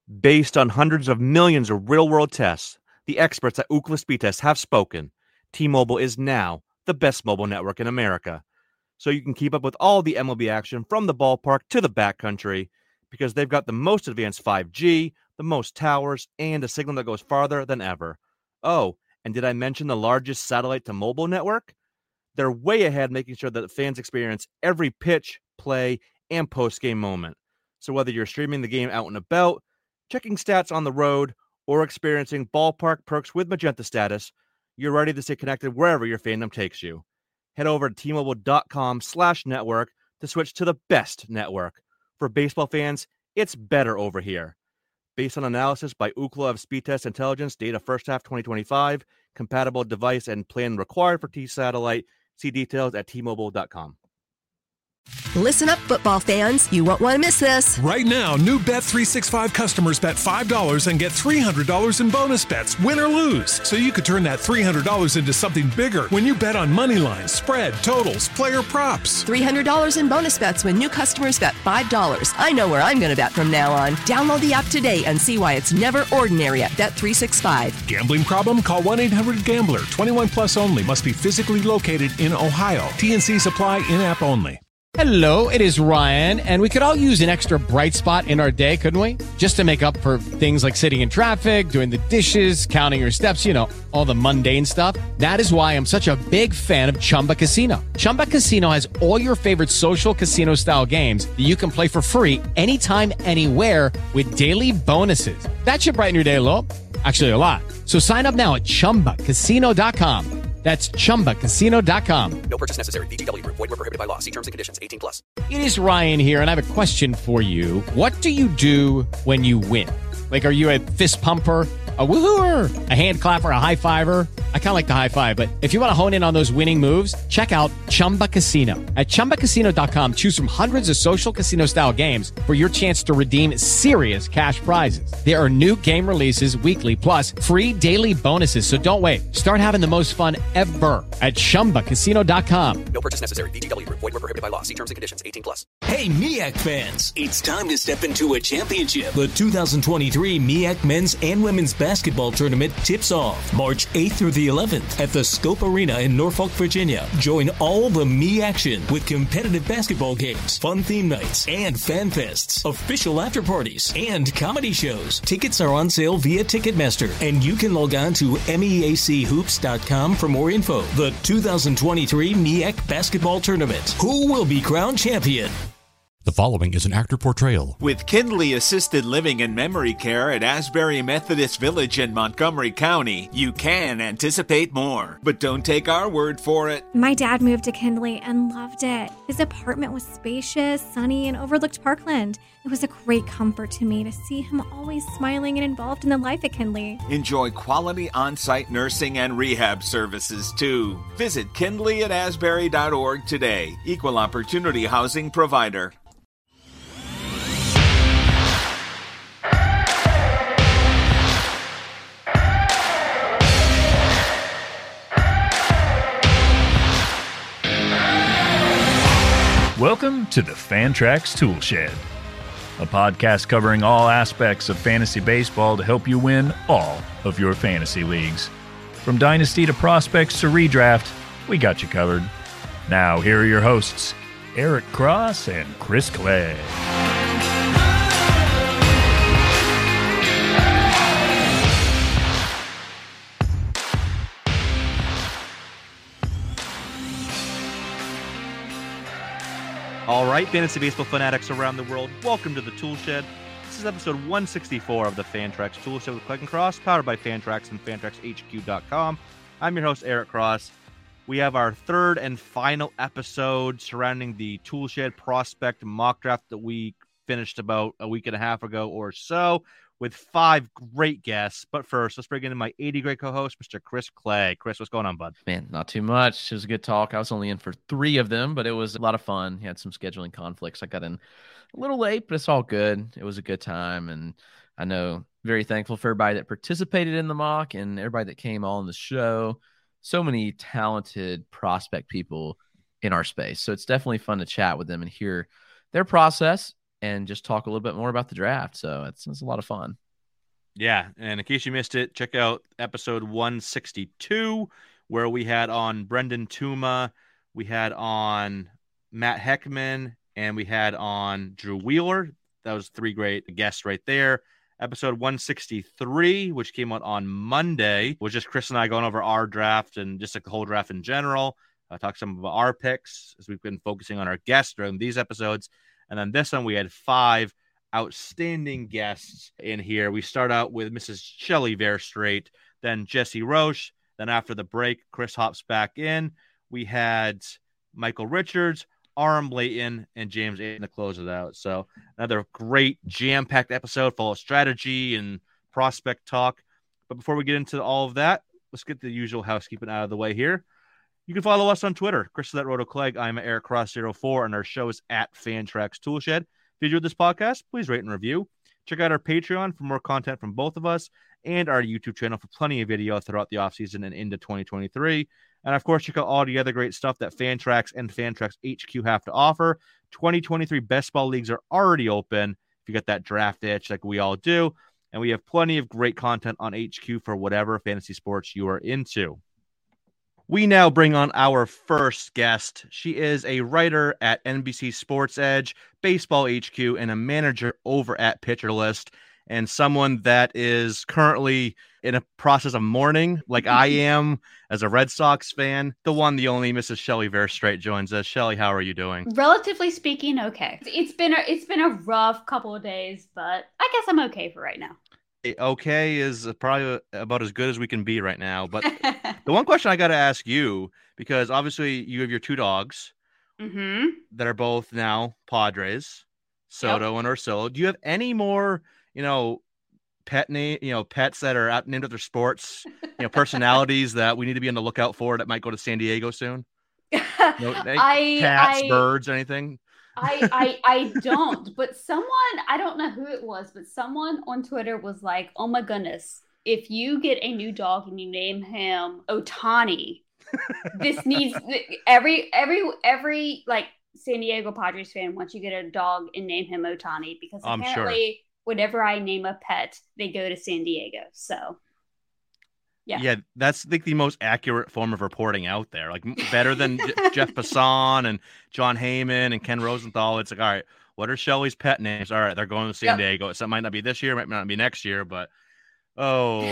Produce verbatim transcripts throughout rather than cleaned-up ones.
Based on hundreds of millions of real-world tests, the experts at Ookla Speed Test have spoken. T-Mobile is now the best mobile network in America. So you can keep up with all the M L B action from the ballpark to the backcountry because they've got the most advanced five G, the most towers, and a signal that goes farther than ever. Oh, and did I mention the largest satellite-to-mobile network? They're way ahead, making sure that fans experience every pitch, play, and post-game moment. So whether you're streaming the game out and about, checking stats on the road, or experiencing ballpark perks with Magenta Status, you're ready to stay connected wherever your fandom takes you. Head over to T-Mobile.com slash network to switch to the best network. For baseball fans, it's better over here. Based on analysis by Ookla of Speed Test Intelligence, data first half twenty twenty-five, compatible device and plan required for T-Satellite. See details at T Mobile dot com. Listen up, football fans. You won't want to miss this. Right now, new Bet three sixty-five customers bet five dollars and get three hundred dollars in bonus bets, win or lose. So you could turn that three hundred dollars into something bigger when you bet on money lines, spread, totals, player props. three hundred dollars in bonus bets when new customers bet five dollars. I know where I'm going to bet from now on. Download the app today and see why it's never ordinary at Bet three sixty-five. Gambling problem? Call one eight hundred gambler. twenty-one plus only. Must be physically located in Ohio. T N C supply in-app only. Hello, it is Ryan, and we could all use an extra bright spot in our day, couldn't we? Just to make up for things like sitting in traffic, doing the dishes, counting your steps, you know, all the mundane stuff. That is why I'm such a big fan of Chumba Casino. Chumba Casino has all your favorite social casino-style games that you can play for free anytime, anywhere with daily bonuses. That should brighten your day a little. Actually, a lot. So sign up now at Chumba Casino dot com. That's Chumba Casino dot com. No purchase necessary. V G W. Void where prohibited by law. See terms and conditions. eighteen plus. It is Ryan here, and I have a question for you. What do you do when you win? Like, are you a fist pumper, a woohooer, a hand clapper, a high fiver? I kind of like the high five, but if you want to hone in on those winning moves, check out Chumba Casino. At Chumba Casino dot com, choose from hundreds of social casino-style games for your chance to redeem serious cash prizes. There are new game releases weekly, plus free daily bonuses, so don't wait. Start having the most fun ever at Chumba Casino dot com. No purchase necessary. V G W. Void where prohibited by law. See terms and conditions. eighteen plus. Hey, M I A C fans, it's time to step into a championship. The two thousand twenty-three M I A C Men's and Women's Basketball Tournament tips off March eighth through the eleventh at the Scope Arena in Norfolk, Virginia. Join all the M I A action with competitive basketball games, fun theme nights, and fan fests, official after parties, and comedy shows. Tickets are on sale via Ticketmaster, and you can log on to M E A C hoops dot com for more info. The two thousand twenty-three M I A C Basketball Tournament. Who will be crowned champion? The following is an actor portrayal. With Kindley Assisted Living and Memory Care at Asbury Methodist Village in Montgomery County, you can anticipate more. But don't take our word for it. My dad moved to Kindley and loved it. His apartment was spacious, sunny, and overlooked Parkland. It was a great comfort to me to see him always smiling and involved in the life at Kindley. Enjoy quality on-site nursing and rehab services, too. Visit kindley at asbury dot org today. Equal opportunity housing provider. Welcome to the Fantrax Toolshed, a podcast covering all aspects of fantasy baseball to help you win all of your fantasy leagues. From dynasty to prospects to redraft, we got you covered. Now, here are your hosts, Eric Cross and Chris Clay. All right, fantasy baseball fanatics around the world, welcome to the Toolshed. This is episode one sixty-four of the Fantrax Toolshed with Clay and Cross, powered by Fantrax and Fantrax H Q dot com. I'm your host, Eric Cross. We have our third and final episode surrounding the Toolshed prospect mock draft that we finished about a week and a half ago or so, with five great guests. But first, let's bring in my eighty great co-host, Mister Chris Clay. Chris, what's going on, bud? Man, not too much. It was a good talk. I was only in for three of them, but it was a lot of fun. He had some scheduling conflicts. I got in a little late, but it's all good. It was a good time, and I know very thankful for everybody that participated in the mock and everybody that came on the show. So many talented prospect people in our space. So it's definitely fun to chat with them and hear their process and just talk a little bit more about the draft. So it's, it's a lot of fun. Yeah, and in case you missed it, check out episode one sixty-two, where we had on Brendan Tuma, we had on Matt Heckman, and we had on Drew Wheeler. That was three great guests right there. Episode one sixty-three, which came out on Monday, was just Chris and I going over our draft and just like the whole draft in general. I talked some about our picks as we've been focusing on our guests during these episodes. And then this one, we had five outstanding guests in here. We start out with Missus Shelley Verstraete, then Jesse Roche. Then after the break, Chris hops back in. We had Michael Richards, Aram Layton, and James Aiden to close it out. So another great jam-packed episode full of strategy and prospect talk. But before we get into all of that, let's get the usual housekeeping out of the way here. You can follow us on Twitter. Chris is at Roto Clegg. I'm at Eric Cross zero four, and our show is at Fantrax Toolshed. If you enjoyed this podcast, please rate and review. Check out our Patreon for more content from both of us, and our YouTube channel for plenty of video throughout the offseason and into twenty twenty-three. And, of course, check out all the other great stuff that Fantrax and Fantrax H Q have to offer. twenty twenty-three best ball leagues are already open if you got that draft itch like we all do. And we have plenty of great content on H Q for whatever fantasy sports you are into. We now bring on our first guest. She is a writer at N B C Sports Edge, Baseball H Q, and a manager over at Pitcher List, and someone that is currently in a process of mourning, like I am as a Red Sox fan. The one, the only Missus Shelley Verstraete joins us. Shelley, how are you doing? Relatively speaking, okay. It's been a, it's been a rough couple of days, but I guess I'm okay for right now. Okay is probably about as good as we can be right now. But the one question I got to ask you, because obviously you have your two dogs mm-hmm. that are both now Padres, Soto yep. and Ursillo. Do you have any more, you know, pet name, you know, pets that are out named after sports, you know, personalities that we need to be on the lookout for that might go to San Diego soon? You know, I, cats, I... birds, anything? I, I I don't, but someone, I don't know who it was, but someone on Twitter was like, oh my goodness, if you get a new dog and you name him Ohtani, this needs every, every, every like San Diego Padres fan wants you to get a dog and name him Ohtani, because apparently sure. whenever I name a pet, they go to San Diego. So yeah, yeah, that's like the most accurate form of reporting out there. Like better than J- Jeff Passan and John Heyman and Ken Rosenthal. It's like, all right, what are Shelley's pet names? All right, they're going to San yep. Diego. So it might not be this year, might not be next year, but oh,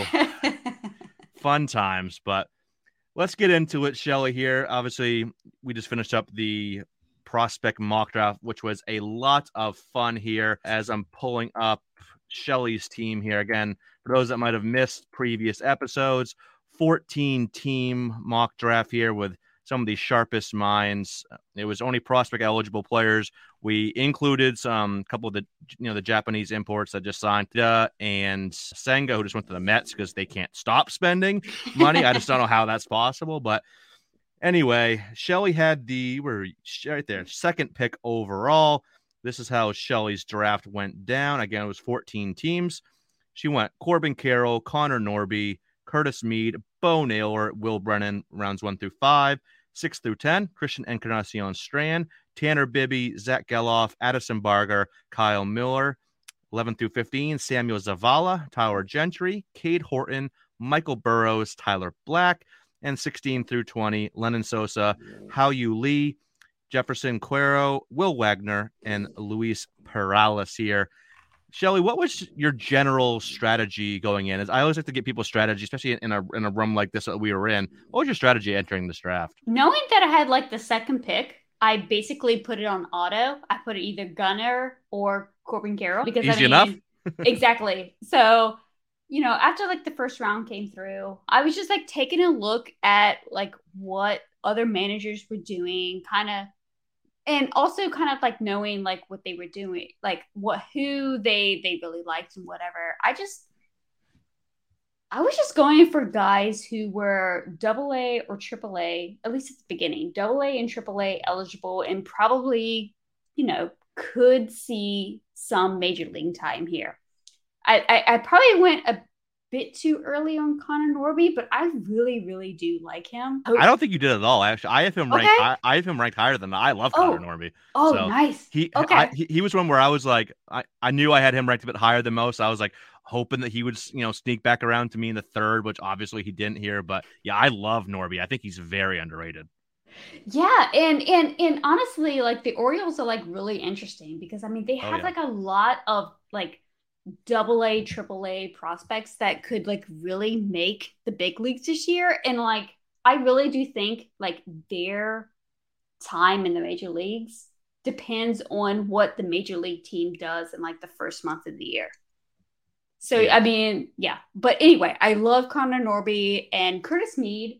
fun times. But let's get into it, Shelley. Here, obviously, we just finished up the prospect mock draft, which was a lot of fun here. As I'm pulling up Shelley's team here again. For those that might have missed previous episodes, fourteen team mock draft here with some of the sharpest minds. It was only prospect eligible players. We included some couple of the you know the Japanese imports that just signed uh, and Senga, who just went to the Mets because they can't stop spending money. I just don't know how that's possible. But anyway, Shelley had the we're right there second pick overall. This is how Shelley's draft went down. Again, it was fourteen teams. She went Corbin Carroll, Connor Norby, Curtis Mead, Bo Naylor, Will Brennan, rounds one through five, six through ten, Christian Encarnacion Strand, Tanner Bibby, Zach Geloff, Addison Barger, Kyle Miller, eleven through fifteen, Samuel Zavala, Tyler Gentry, Cade Horton, Michael Burrows, Tyler Black, and sixteen through twenty, Lennon Sosa, Hao-Yu Lee, Jefferson Cuero, Will Wagner, and Luis Perales here. Shelley, what was your general strategy going in? As I always like to get people's strategy, especially in a in a room like this that we were in. What was your strategy entering this draft? Knowing that I had like the second pick, I basically put it on auto. I put it either Gunnar or Corbin Carroll because easy I mean, enough. Exactly. So, you know, after like the first round came through, I was just like taking a look at like what other managers were doing, kind of. And also kind of like knowing like what they were doing, like what, who they, they really liked and whatever. I just, I was just going for guys who were double A or triple A, at least at the beginning, double A and triple A eligible and probably, you know, could see some major league time here. I, I, I probably went a bit too early on Connor Norby, but I really, really do like him. I don't think you did at all. Actually, I have him Okay. ranked. I, I have him ranked higher than that. I love Oh. Connor Norby. Oh, So nice. He, Okay. I, he he was one where I was like, I, I knew I had him ranked a bit higher than most. I was like hoping that he would, you know, sneak back around to me in the third, which obviously he didn't here. But yeah, I love Norby. I think he's very underrated. Yeah, and and and honestly, like the Orioles are like really interesting because I mean they Oh, have yeah. like a lot of like double A, triple A prospects that could like really make the big leagues this year. And like I really do think like their time in the major leagues depends on what the major league team does in like the first month of the year. So Yeah. I mean, yeah. But anyway, I love Connor Norby and Curtis Mead.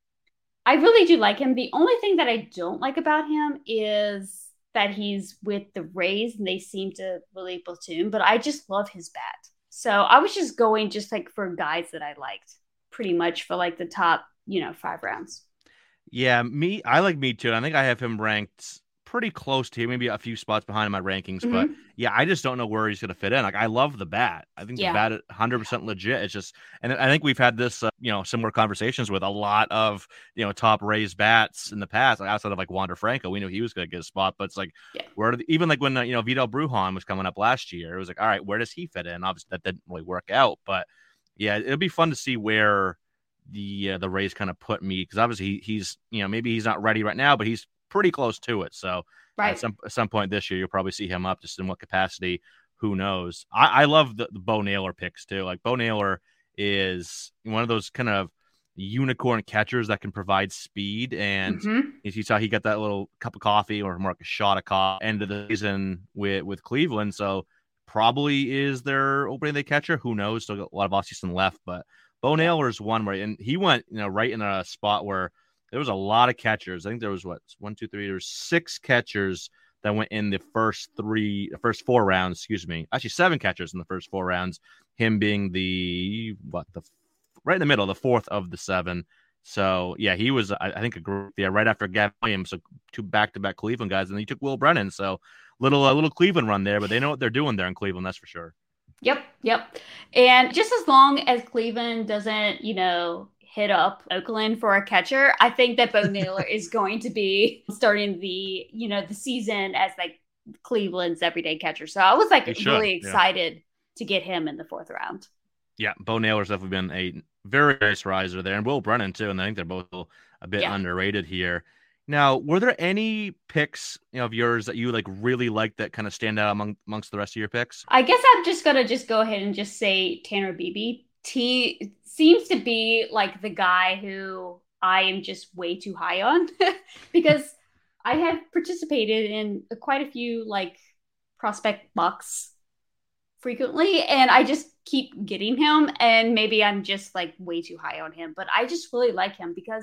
I really do like him. The only thing that I don't like about him is that he's with the Rays and they seem to really platoon, but I just love his bat. So I was just going just like for guys that I liked pretty much for like the top, you know, five rounds. Yeah, me. I like me too. I think I have him ranked pretty close to you, maybe a few spots behind in my rankings. Mm-hmm. But yeah, I just don't know where he's going to fit in. Like, I love the bat. I think Yeah. the bat is one hundred percent legit. It's just, and I think we've had this, uh, you know, similar conversations with a lot of, you know, top Rays bats in the past, like outside of like Wander Franco. We knew he was going to get a spot, but it's like, Yeah. where, do the, even like when, uh, you know, Vidal Brujan was coming up last year, it was like, all right, where does he fit in? Obviously, that didn't really work out, but yeah, it'll be fun to see where the uh, the Rays kind of put me, because obviously he, he's, you know, maybe he's not ready right now, but he's pretty close to it. So Right. at some at some point this year, you'll probably see him up. Just in what capacity, who knows? I, I love the, the Bo Naylor picks too. Like, Bo Naylor is one of those kind of unicorn catchers that can provide speed. And Mhm. as you saw, he got that little cup of coffee, or more like a shot of coffee, end of the season with with Cleveland. So probably is their opening day catcher. Who knows? Still got a lot of offseason left, but Bo Naylor is one where, and he went, you know, right in a spot where there was a lot of catchers. I think there was what one, two, three. There's six catchers that went in the first three, the first four rounds. Excuse me, actually seven catchers in the first four rounds. Him being the what the right in the middle, the fourth of the seven. So yeah, he was. I, I think a group. Yeah, right after Gavin Williams, so two back-to-back Cleveland guys, and then he took Will Brennan. So little a little Cleveland run there, but they know what they're doing there in Cleveland. That's for sure. Yep, yep. And just as long as Cleveland doesn't, you know, hit up Oakland for a catcher, I think that Bo Naylor is going to be starting the, you know, the season as like Cleveland's everyday catcher. So I was like He should, really yeah. excited to get him in the fourth round. Yeah, Bo Naylor's definitely been a very nice riser there, and Will Brennan too. And I think they're both a bit Yeah. underrated here. Now, were there any picks, you know, of yours that you like really liked that kind of stand out among amongst the rest of your picks? I guess I'm just gonna just go ahead and just say Tanner Beebe. T seems to be like the guy who I am just way too high on because I have participated in quite a few like prospect bucks frequently, and I just keep getting him, and maybe I'm just like way too high on him, but I just really like him because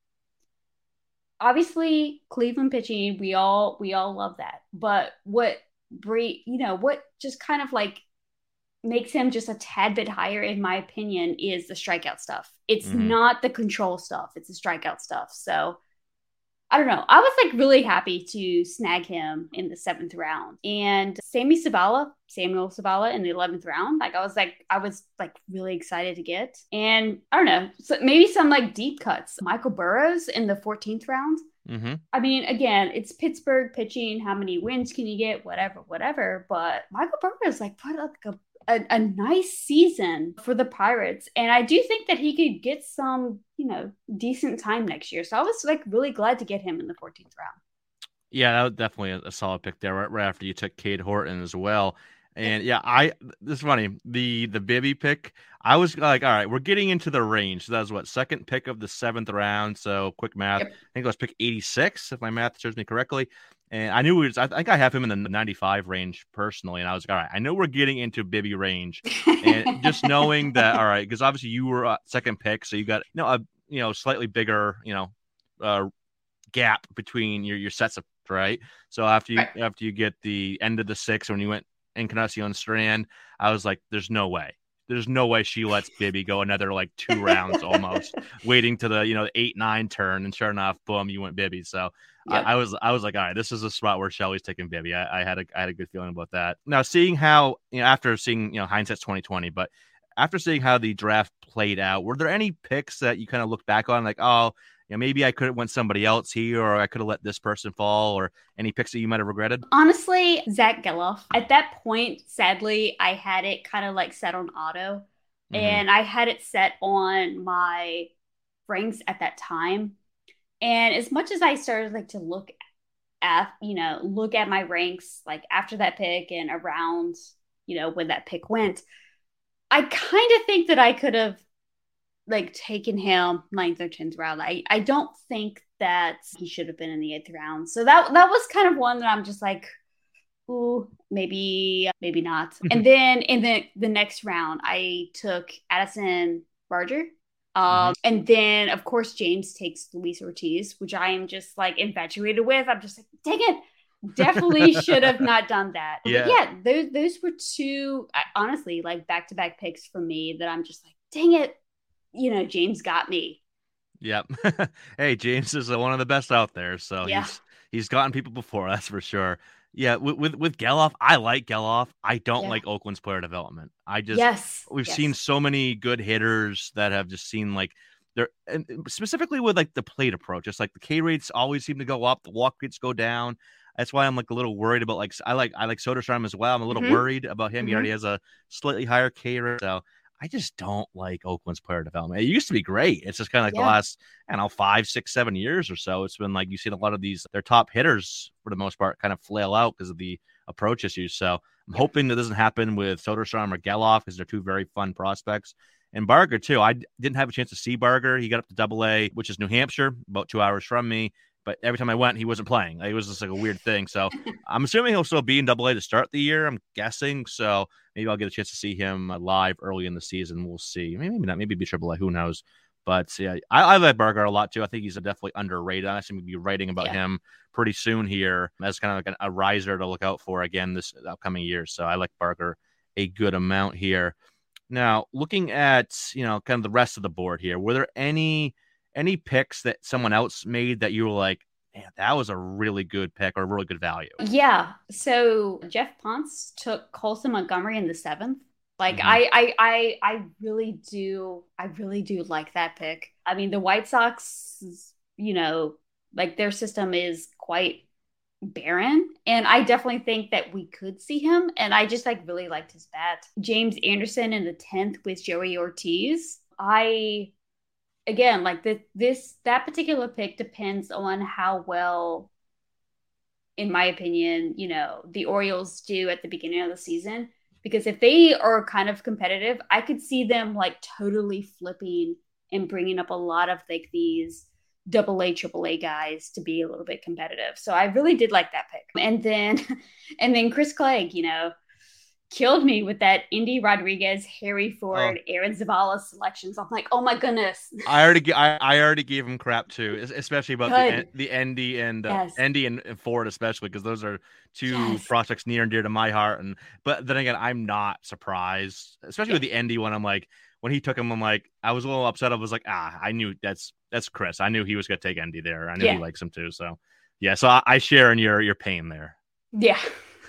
obviously Cleveland pitching, we all we all love that. But what Bree, you know, what just kind of like makes him just a tad bit higher, in my opinion, is the strikeout stuff. It's Mhm. not the control stuff; it's the strikeout stuff. So I don't know. I was like really happy to snag him in the seventh round, and Sammy Zavala, Samuel Zavala in the eleventh round. Like I was like, I was like really excited to get, and I don't know, so maybe some like deep cuts. Michael Burrows in the fourteenth round. Mm-hmm. I mean, again, it's Pittsburgh pitching. How many wins can you get? Whatever, whatever. But Michael Burrows like put up like a A, a nice season for the Pirates. And I do think that he could get some, you know, decent time next year. So I was like really glad to get him in the fourteenth round. Yeah, that was definitely a, a solid pick there, right, right after you took Cade Horton as well. And yeah, I this is funny. The the Bibby pick, I was like, all right, we're getting into the range. So that was what, second pick of the seventh round. So quick math. Yep. I think it was pick eighty-six, if my math serves me correctly. And I knew it was, I think I have him in the ninety-five range personally. And I was like, all right, I know we're getting into Bibby range. And just knowing that, all right, because obviously you were uh, second pick, so you got, you know, a you know slightly bigger, you know, uh, gap between your your sets of, right. So after you Right. after you get the end of the six, when you went Encarnacion Strand, I was like, there's no way. There's no way she lets Bibby go another like two rounds almost, waiting to the, you know, eight, nine turn. And sure enough, boom, you went Bibby. So Yep. I, I was I was like, all right, this is a spot where Shelly's taking Bibby. I, I had a I had a good feeling about that. Now, seeing how, you know, after seeing, you know, hindsight's twenty twenty, but after seeing how the draft played out, were there any picks that you kind of look back on like, oh, you know, maybe I could have went somebody else here, or I could have let this person fall, or any picks that you might have regretted? Honestly, Zach Geloff. At that point, sadly, I had it kind of like set on auto, mm-hmm. and I had it set on my ranks at that time. And as much as I started like to look at, you know, look at my ranks like after that pick and around, you know, when that pick went, I kind of think that I could have like taken him ninth or tenth round. I, I don't think that he should have been in the eighth round. So that that was kind of one that I'm just like, ooh, maybe, maybe not. And then in the, the next round, I took Addison Barger. Um, mm-hmm. And then, of course, James takes Luis Ortiz, which I am just like infatuated with. I'm just like, dang it. Definitely should have not done that. Yeah. But yeah, those, those were two, honestly, like back-to-back picks for me that I'm just like, dang it. You know, James got me. Yep. Hey, James is one of the best out there. So yeah. he's he's gotten people before, that's for sure. Yeah, with with, with Geloff, I like Geloff. I don't yeah. like Oakland's player development. I just yes. we've yes. seen so many good hitters that have just seen like they're and specifically with like the plate approach. Just like the K rates always seem to go up, the walk rates go down. That's why I'm like a little worried about like I like I like Soderstrom as well. I'm a little mm-hmm. worried about him. Mm-hmm. He already has a slightly higher K rate, so I just don't like Oakland's player development. It used to be great. It's just kind of like yeah. the last, I don't know, five, six, seven years or so. It's been like you've seen a lot of these, their top hitters for the most part kind of flail out because of the approach issues. So I'm yeah. hoping that doesn't happen with Soderstrom or Geloff because they're two very fun prospects. And Barger, too. I didn't have a chance to see Barger. He got up to double A, which is New Hampshire, about two hours from me. But every time I went, he wasn't playing. It was just like a weird thing. So I'm assuming he'll still be in double A to start the year, I'm guessing. So maybe I'll get a chance to see him live early in the season. We'll see. Maybe not. Maybe be triple A. Who knows? But yeah, I, I like Barger a lot, too. I think he's definitely underrated. I actually be writing about yeah. him pretty soon here as kind of like a riser to look out for again this upcoming year. So I like Barger a good amount here. Now, looking at, you know, kind of the rest of the board here, were there any – any picks that someone else made that you were like, man, that was a really good pick or a really good value? Yeah. So Jeff Ponce took Colson Montgomery in the seventh. Like mm-hmm. I, I, I, I really do, I really do like that pick. I mean, the White Sox, you know, like their system is quite barren, and I definitely think that we could see him. And I just like really liked his bat. James Anderson in the tenth with Joey Ortiz. I. Again, like the, this, that particular pick depends on how well, in my opinion, you know, the Orioles do at the beginning of the season. Because if they are kind of competitive, I could see them like totally flipping and bringing up a lot of like these double A, triple A guys to be a little bit competitive. So I really did like that pick. And then, and then Chris Clegg, you know, killed me with that Indy Rodriguez, Harry Ford, oh. Aaron Zavala selections. I'm like, oh my goodness. I already, I, I already gave him crap too, especially about Good. the the Endy and uh, yes. Endy and, and Ford, especially because those are two yes. prospects near and dear to my heart. And but then again, I'm not surprised, especially yeah. with the Endy one. I'm like, when he took him, I'm like, I was a little upset. I was like, ah, I knew that's that's Chris. I knew he was going to take Endy there. I knew yeah. he likes him too. So yeah, so I, I share in your your pain there. Yeah.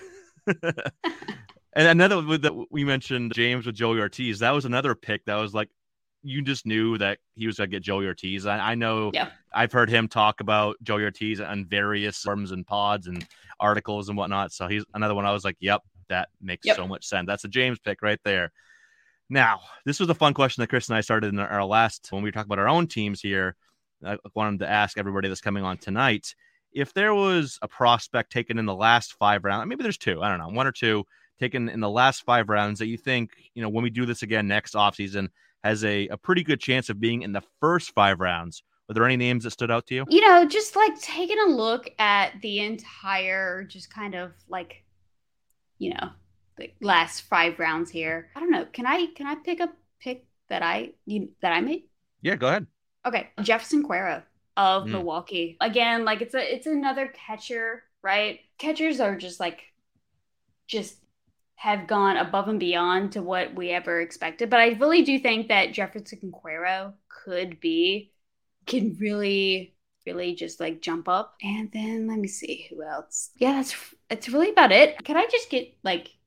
And another with that we mentioned James with Joey Ortiz. That was another pick that was like you just knew that he was going to get Joey Ortiz. I, I know yeah. I've heard him talk about Joey Ortiz on various forums and pods and articles and whatnot. So he's another one. I was like, yep, that makes yep. so much sense. That's a James pick right there. Now, this was a fun question that Chris and I started in our last when we were talking about our own teams here. I wanted to ask everybody that's coming on tonight if there was a prospect taken in the last five rounds. Maybe there's two. I don't know, one or two. Taken in the last five rounds that you think, you know, when we do this again next offseason has a, a pretty good chance of being in the first five rounds. Were there any names that stood out to you? You know, just like taking a look at the entire, just kind of like, you know, the last five rounds here. I don't know. Can I, can I pick a pick that I, you, that I made? Yeah, go ahead. Okay. Jefferson Cuero of mm. Milwaukee. Again, like it's a, it's another catcher, right? Catchers are just like, just have gone above and beyond to what we ever expected. But I really do think that Jefferson Cuero could be, can really, really just like jump up. And then let me see who else. Yeah, that's, that's really about it. Can I just get like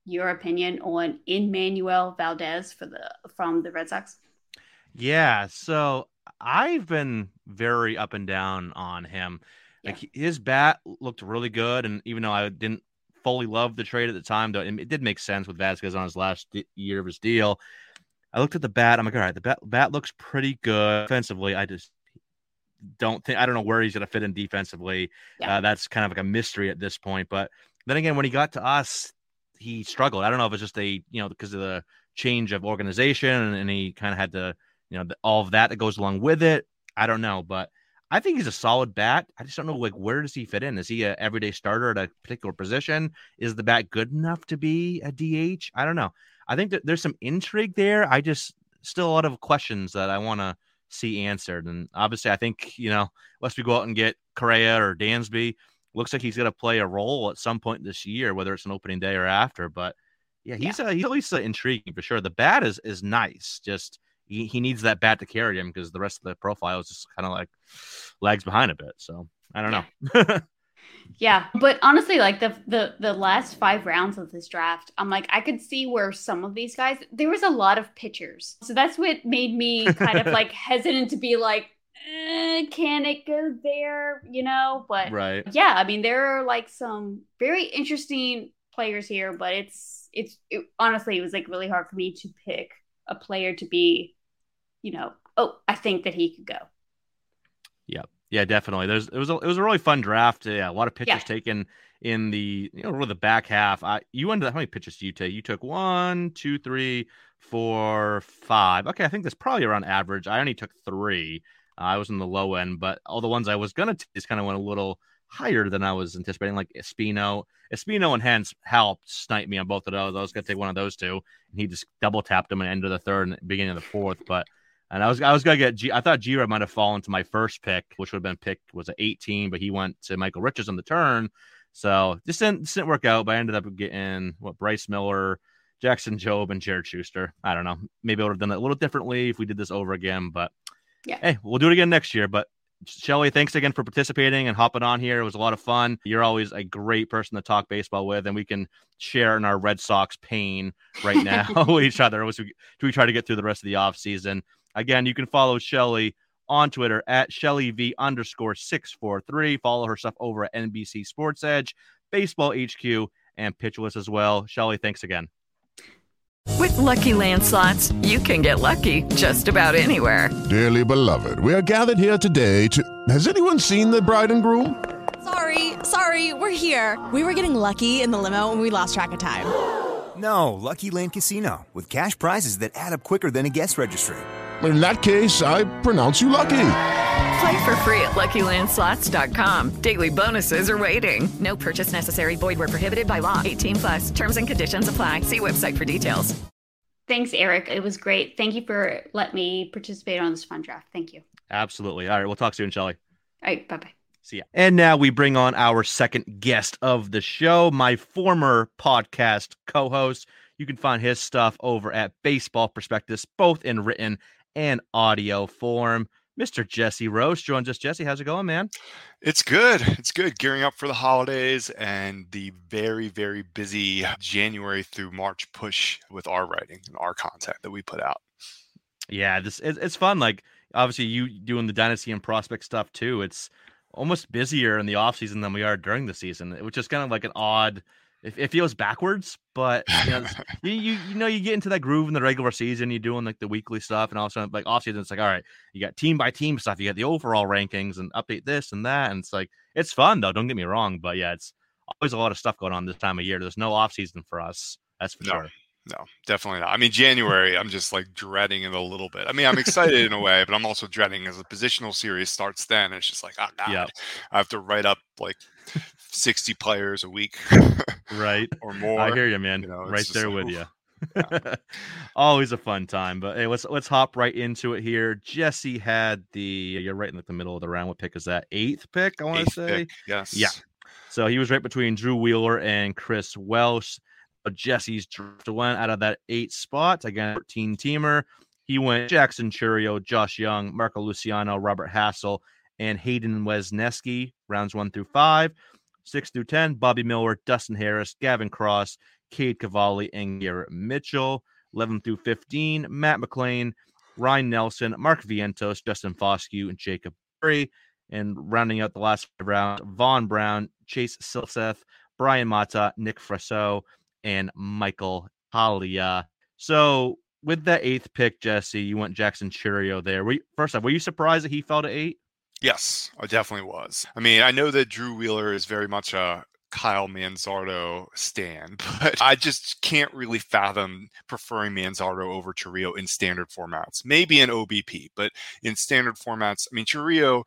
your opinion on Emmanuel Valdez for the from the Red Sox? Yeah, so I've been very up and down on him. Yeah. Like his bat looked really good, and even though I didn't fully love the trade at the time, though it did make sense with Vasquez on his last d- year of his deal. I looked at the bat. I'm like, all right, the bat bat looks pretty good defensively. I just don't think I don't know where he's going to fit in defensively. Yeah. Uh, that's kind of like a mystery at this point. But then again, when he got to us, he struggled. I don't know if it's just a you know because of the change of organization, and, and he kind of had to you know the, all of that that goes along with it. I don't know, but I think he's a solid bat. I just don't know like where does he fit in? Is he a everyday starter at a particular position? Is the bat good enough to be a D H? I don't know. I think that there's some intrigue there. I just still a lot of questions that I want to see answered. And obviously, I think, you know, unless we go out and get Correa or Dansby, looks like he's going to play a role at some point this year, whether it's an opening day or after. But yeah, he's, yeah. A, he's at least uh, intriguing for sure. The bat is, is nice. Just he, he needs that bat to carry him because the rest of the profile is just kind of like lags behind a bit. So I don't yeah. know. Yeah, but honestly, like the the the last five rounds of this draft, I'm like, I could see where some of these guys, there was a lot of pitchers. So that's what made me kind of like hesitant to be like, eh, can it go there, you know? But right. yeah, I mean, there are like some very interesting players here, but it's, it's it, honestly, it was like really hard for me to pick a player to be, you know, oh, I think that he could go. Yep. Yeah, definitely. There's it was a, it was a really fun draft. Yeah, a lot of pitches Yeah. taken in the you know really the back half. I you ended up how many pitches did you take? You took one, two, three, four, five. Okay, I think that's probably around average. I only took three. Uh, I was in the low end, but all the ones I was gonna take just kind of went a little higher than I was anticipating. Like Espino, Espino and Hens helped snipe me on both of those. I was gonna take one of those two, and he just double tapped them at the end of the third and beginning of the fourth, but. And I was I was gonna get G. I thought G-Rod might have fallen to my first pick, which would have been picked was at eighteen, but he went to Michael Richards on the turn, so this didn't this didn't work out. But I ended up getting what Bryce Miller, Jackson Jobe, and Jared Schuster. I don't know. Maybe I would have done it a little differently if we did this over again. But yeah, hey, we'll do it again next year. But Shelly, thanks again for participating and hopping on here. It was a lot of fun. You're always a great person to talk baseball with, and we can share in our Red Sox pain right now with each other as we, we try to get through the rest of the offseason. Again, you can follow Shelly on Twitter at ShellyV underscore six four three. Follow her stuff over at N B C Sports Edge, Baseball H Q, and Pitchless as well. Shelly, thanks again. With Lucky Land Slots, you can get lucky just about anywhere. Dearly beloved, we are gathered here today to... Has anyone seen the bride and groom? Sorry, sorry, we're here. We were getting lucky in the limo and we lost track of time. No, Lucky Land Casino, with cash prizes that add up quicker than a guest registry. In that case, I pronounce you lucky. Play for free at Lucky Land Slots dot com. Daily bonuses are waiting. No purchase necessary. Void where prohibited by law. eighteen plus. Terms and conditions apply. See website for details. Thanks, Eric. It was great. Thank you for letting me participate on this fun draft. Thank you. Absolutely. All right, we'll talk soon, Shelly. All right, bye-bye. See ya. And now we bring on our second guest of the show, my former podcast co-host. You can find his stuff over at Baseball Prospectus, both in written and audio form. Mister Jesse Roche joins us. Jesse, how's it going, man? It's good. It's good. Gearing up for the holidays and the very, very busy January through March push with our writing and our content that we put out. Yeah, this it's, it's fun. Like, obviously, you doing the Dynasty and Prospect stuff, too. It's almost busier in the offseason than we are during the season, which is kind of like an odd... It, it feels backwards, but you know, you, you you know you get into that groove in the regular season. You're doing like the weekly stuff, and all of a sudden, like off season, it's like all right, you got team by team stuff. You got the overall rankings and update this and that, and it's like it's fun though. Don't get me wrong, but yeah, it's always a lot of stuff going on this time of year. There's no off season for us. That's for no, sure. No, definitely not. I mean, January, I'm just like dreading it a little bit. I mean, I'm excited in a way, but I'm also dreading as the positional series starts. Then it's just like, oh god, yep. I have to write up like sixty players a week, right, or more. I hear you, man. You know, right there like, with oof. you. Yeah. Always a fun time, but hey, let's let's hop right into it here. Jesse had the you're right in like the middle of the round. What pick is that? Eighth pick, I want to say. Pick, yes. Yeah. So he was right between Drew Wheeler and Chris Welsh. But Jesse's draft went out of that eight spot again, fourteen teamer. He went Jackson Churio, Josh Young, Marco Luciano, Robert Hassel, and Hayden Wesneski, rounds one through five. Six through ten, Bobby Miller, Dustin Harris, Gavin Cross, Cade Cavalli, and Garrett Mitchell. eleven through fifteen, Matt McLean, Ryan Nelson, Mark Vientos, Justin Foscue, and Jacob Curry. And rounding out the last round, Vaughn Brown, Chase Silseth, Brian Mata, Nick Fresso, and Michael Talia. So with that eighth pick, Jesse, you went Jackson Chourio there. Were you, first off, were you surprised that he fell to eight? Yes, I definitely was. I mean, I know that Drew Wheeler is very much a Kyle Manzardo stand, but I just can't really fathom preferring Manzardo over Chourio in standard formats. Maybe in O B P, but in standard formats, I mean, Chourio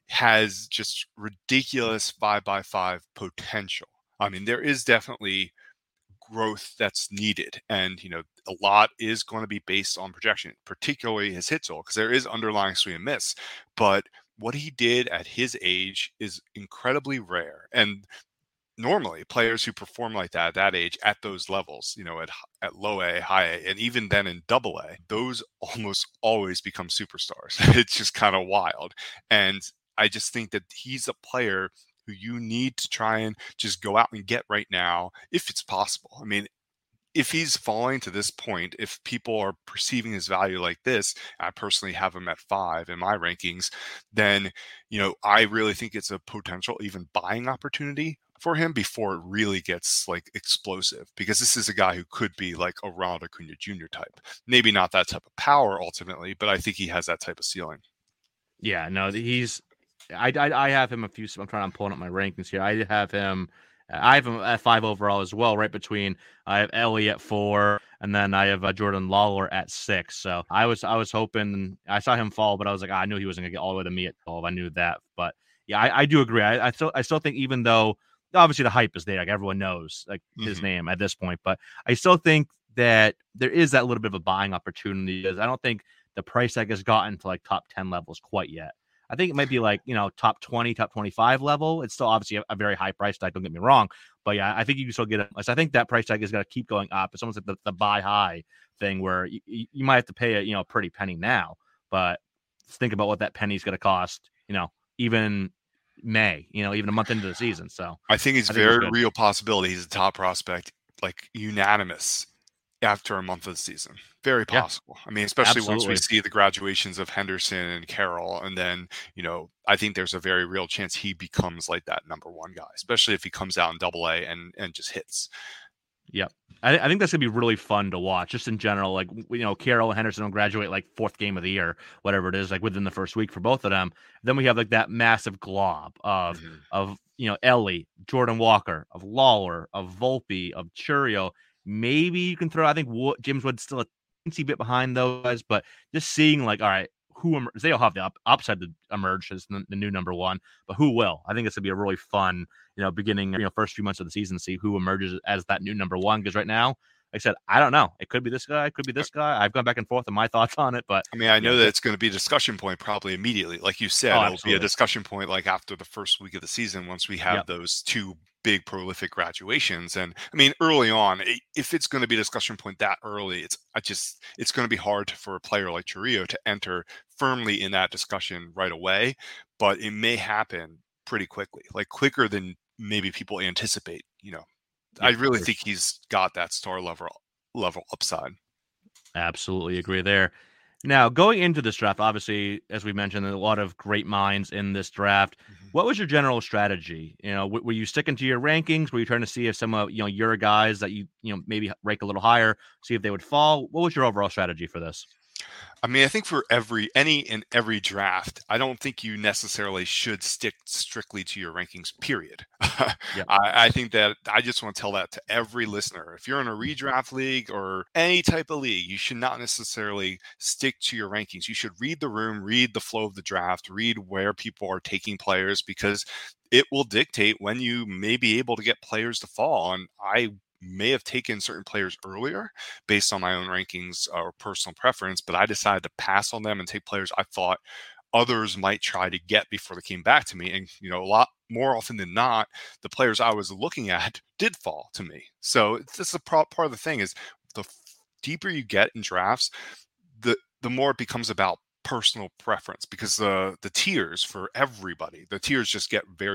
has just ridiculous five by five potential. I mean, there is definitely growth that's needed. And, you know, a lot is going to be based on projection, particularly his hit tool, because there is underlying swing and miss. But what he did at his age is incredibly rare. And normally players who perform like that at that age at those levels, you know, at at low A, high A, and even then in double A, those almost always become superstars. It's just kind of wild. And I just think that he's a player who you need to try and just go out and get right now, if it's possible. I mean, if he's falling to this point, if people are perceiving his value like this, I personally have him at five in my rankings, then, you know, I really think it's a potential even buying opportunity for him before it really gets like explosive, because this is a guy who could be like a Ronald Acuna Junior type. Maybe not that type of power ultimately, but I think he has that type of ceiling. Yeah, no, he's, I, I, I have him a few, I'm trying, I'm pulling up my rankings here. I have him, I have him at five overall as well, right between, I have Ellie at four, and then I have uh, Jordan Lawler at six. So I was, I was hoping, I saw him fall, but I was like, I knew he wasn't gonna get all the way to me at twelve. I knew that, but yeah, I, I do agree. I, I still, I still think even though obviously the hype is there, like everyone knows like his mm-hmm. name at this point, but I still think that there is that little bit of a buying opportunity, because I don't think the price tag has gotten to like top ten levels quite yet. I think it might be like, you know, top twenty, top twenty-five level. It's still obviously a, a very high price tag. Don't get me wrong. But yeah, I think you can still get it. So I think that price tag is going to keep going up. It's almost like the, the buy high thing where you, you might have to pay a, you know, a pretty penny now, but think about what that penny is going to cost, you know, even May, you know, even a month into the season. So I think it's a very real possibility he's a top prospect, like unanimous after a month of the season. Very possible. Yeah. I mean, especially Absolutely. Once we see the graduations of Henderson and Carroll, and then, you know, I think there's a very real chance he becomes like that number one guy, especially if he comes out in double A and, and just hits. Yeah. I, I think that's going to be really fun to watch just in general. Like, you know, Carroll and Henderson will graduate like fourth game of the year, whatever it is, like within the first week for both of them. Then we have like that massive glob of, mm-hmm. of, you know, Ellie, Jordan Walker, of Lawler, of Volpe, of Chourio. Maybe you can throw, I think Wo- James Wood's still a teensy bit behind those guys, but just seeing like, all right, who em- they all have the up- upside to emerge as the, the new number one, but who will? I think it's going to be a really fun, you know, beginning, you know, first few months of the season, see who emerges as that new number one. Because right now, like I said, I don't know. It could be this guy. It could be this guy. I've gone back and forth on my thoughts on it, but I mean, I know yeah. that it's going to be a discussion point probably immediately. Like you said, Oh, it'll be a discussion point like after the first week of the season, once we have Yep. those two big prolific graduations. And I mean, early on, if it's going to be a discussion point that early, it's I just it's going to be hard for a player like Chourio to enter firmly in that discussion right away. But it may happen pretty quickly, like quicker than maybe people anticipate. You know, Yeah, I really for think he's got that star level level upside. Absolutely agree there. Now, going into this draft, obviously, as we mentioned, there's a lot of great minds in this draft. Mm-hmm. What was your general strategy? You know, w- were you sticking to your rankings? Were you trying to see if some of you know your guys that you you know maybe rank a little higher, see if they would fall? What was your overall strategy for this? I mean, I think for every any and every draft, I don't think you necessarily should stick strictly to your rankings, period. Yep. I, I think that I just want to tell that to every listener. If you're in a redraft league or any type of league, you should not necessarily stick to your rankings. You should read the room, read the flow of the draft, read where people are taking players, because it will dictate when you may be able to get players to fall. And I may have taken certain players earlier based on my own rankings or personal preference, but I decided to pass on them and take players I thought others might try to get before they came back to me. And, you know, a lot more often than not, the players I was looking at did fall to me. So this is a part of the thing is the deeper you get in drafts, the, the more it becomes about personal preference, because the, the tiers for everybody, the tiers just get very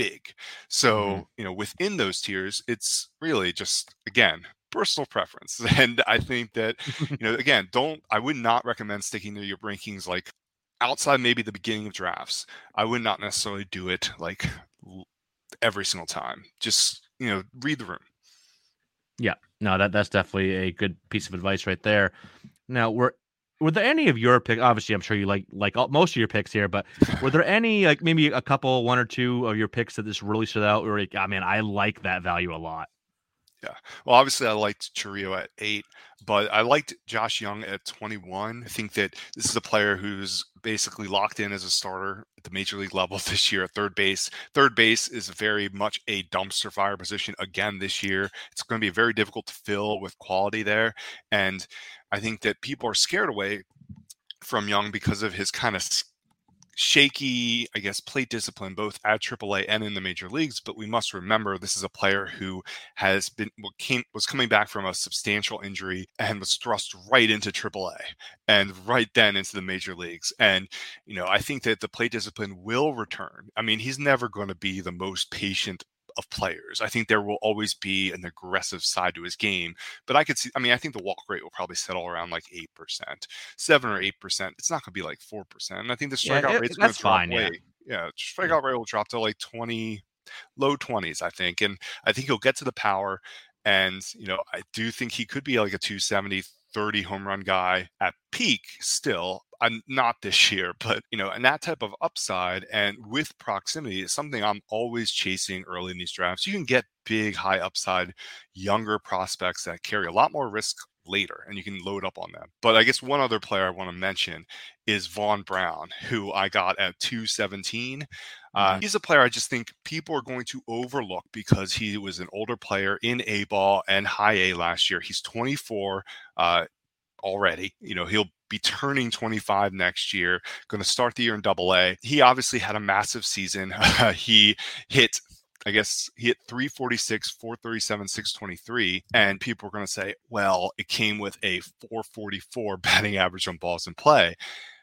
big. So, Mhm. you know, within those tiers, it's really just, again, personal preference. And I think that, you know, again, don't, I would not recommend sticking to your rankings like outside maybe the beginning of drafts. I would not necessarily do it like l- every single time. Just, you know, read the room. Yeah, no, that that's definitely a good piece of advice right there. Now, were were there any of your picks? Obviously, I'm sure you like like all, most of your picks here, but were there any like maybe a couple, one or two of your picks that just really stood out? Or like, I mean, I like that value a lot. Yeah. Well, obviously, I liked Chourio at eight, but I liked Josh Young at twenty-one. I think that this is a player who's basically locked in as a starter at the major league level this year at third base. Third base is very much a dumpster fire position again this year. It's going to be very difficult to fill with quality there. And I think that people are scared away from Young because of his kind of shaky, I guess, plate discipline, both at triple A and in the major leagues. But we must remember this is a player who has been came was coming back from a substantial injury and was thrust right into triple A and right then into the major leagues. And, you know, I think that the plate discipline will return. I mean, he's never going to be the most patient of players. I think there will always be an aggressive side to his game, but I could see, I mean, I think the walk rate will probably settle around like eight percent, seven or eight percent. It's not going to be like four percent. And I think the strikeout Yeah, it, rate's going that's to drop fine. way. Yeah. Yeah. Strikeout rate will drop to like twenty, low twenties, I think. And I think he'll get to the power. And, you know, I do think he could be like a two seventy, thirty home run guy at peak still. I'm not this year, but, you know, and that type of upside and with proximity is something I'm always chasing early in these drafts. You can get big, high upside, younger prospects that carry a lot more risk later, and you can load up on them. But I guess one other player I want to mention is Vaughn Brown, who I got at two seventeen. Uh, Mhm. he's a player I just think people are going to overlook because he was an older player in A ball and high A last year. He's twenty-four uh, already. You know, he'll be turning twenty-five next year, going to start the year in double A. He obviously had a massive season. He hit I guess he hit three forty-six, four thirty-seven, six twenty-three, and people are going to say, well, it came with a four forty-four batting average on balls in play.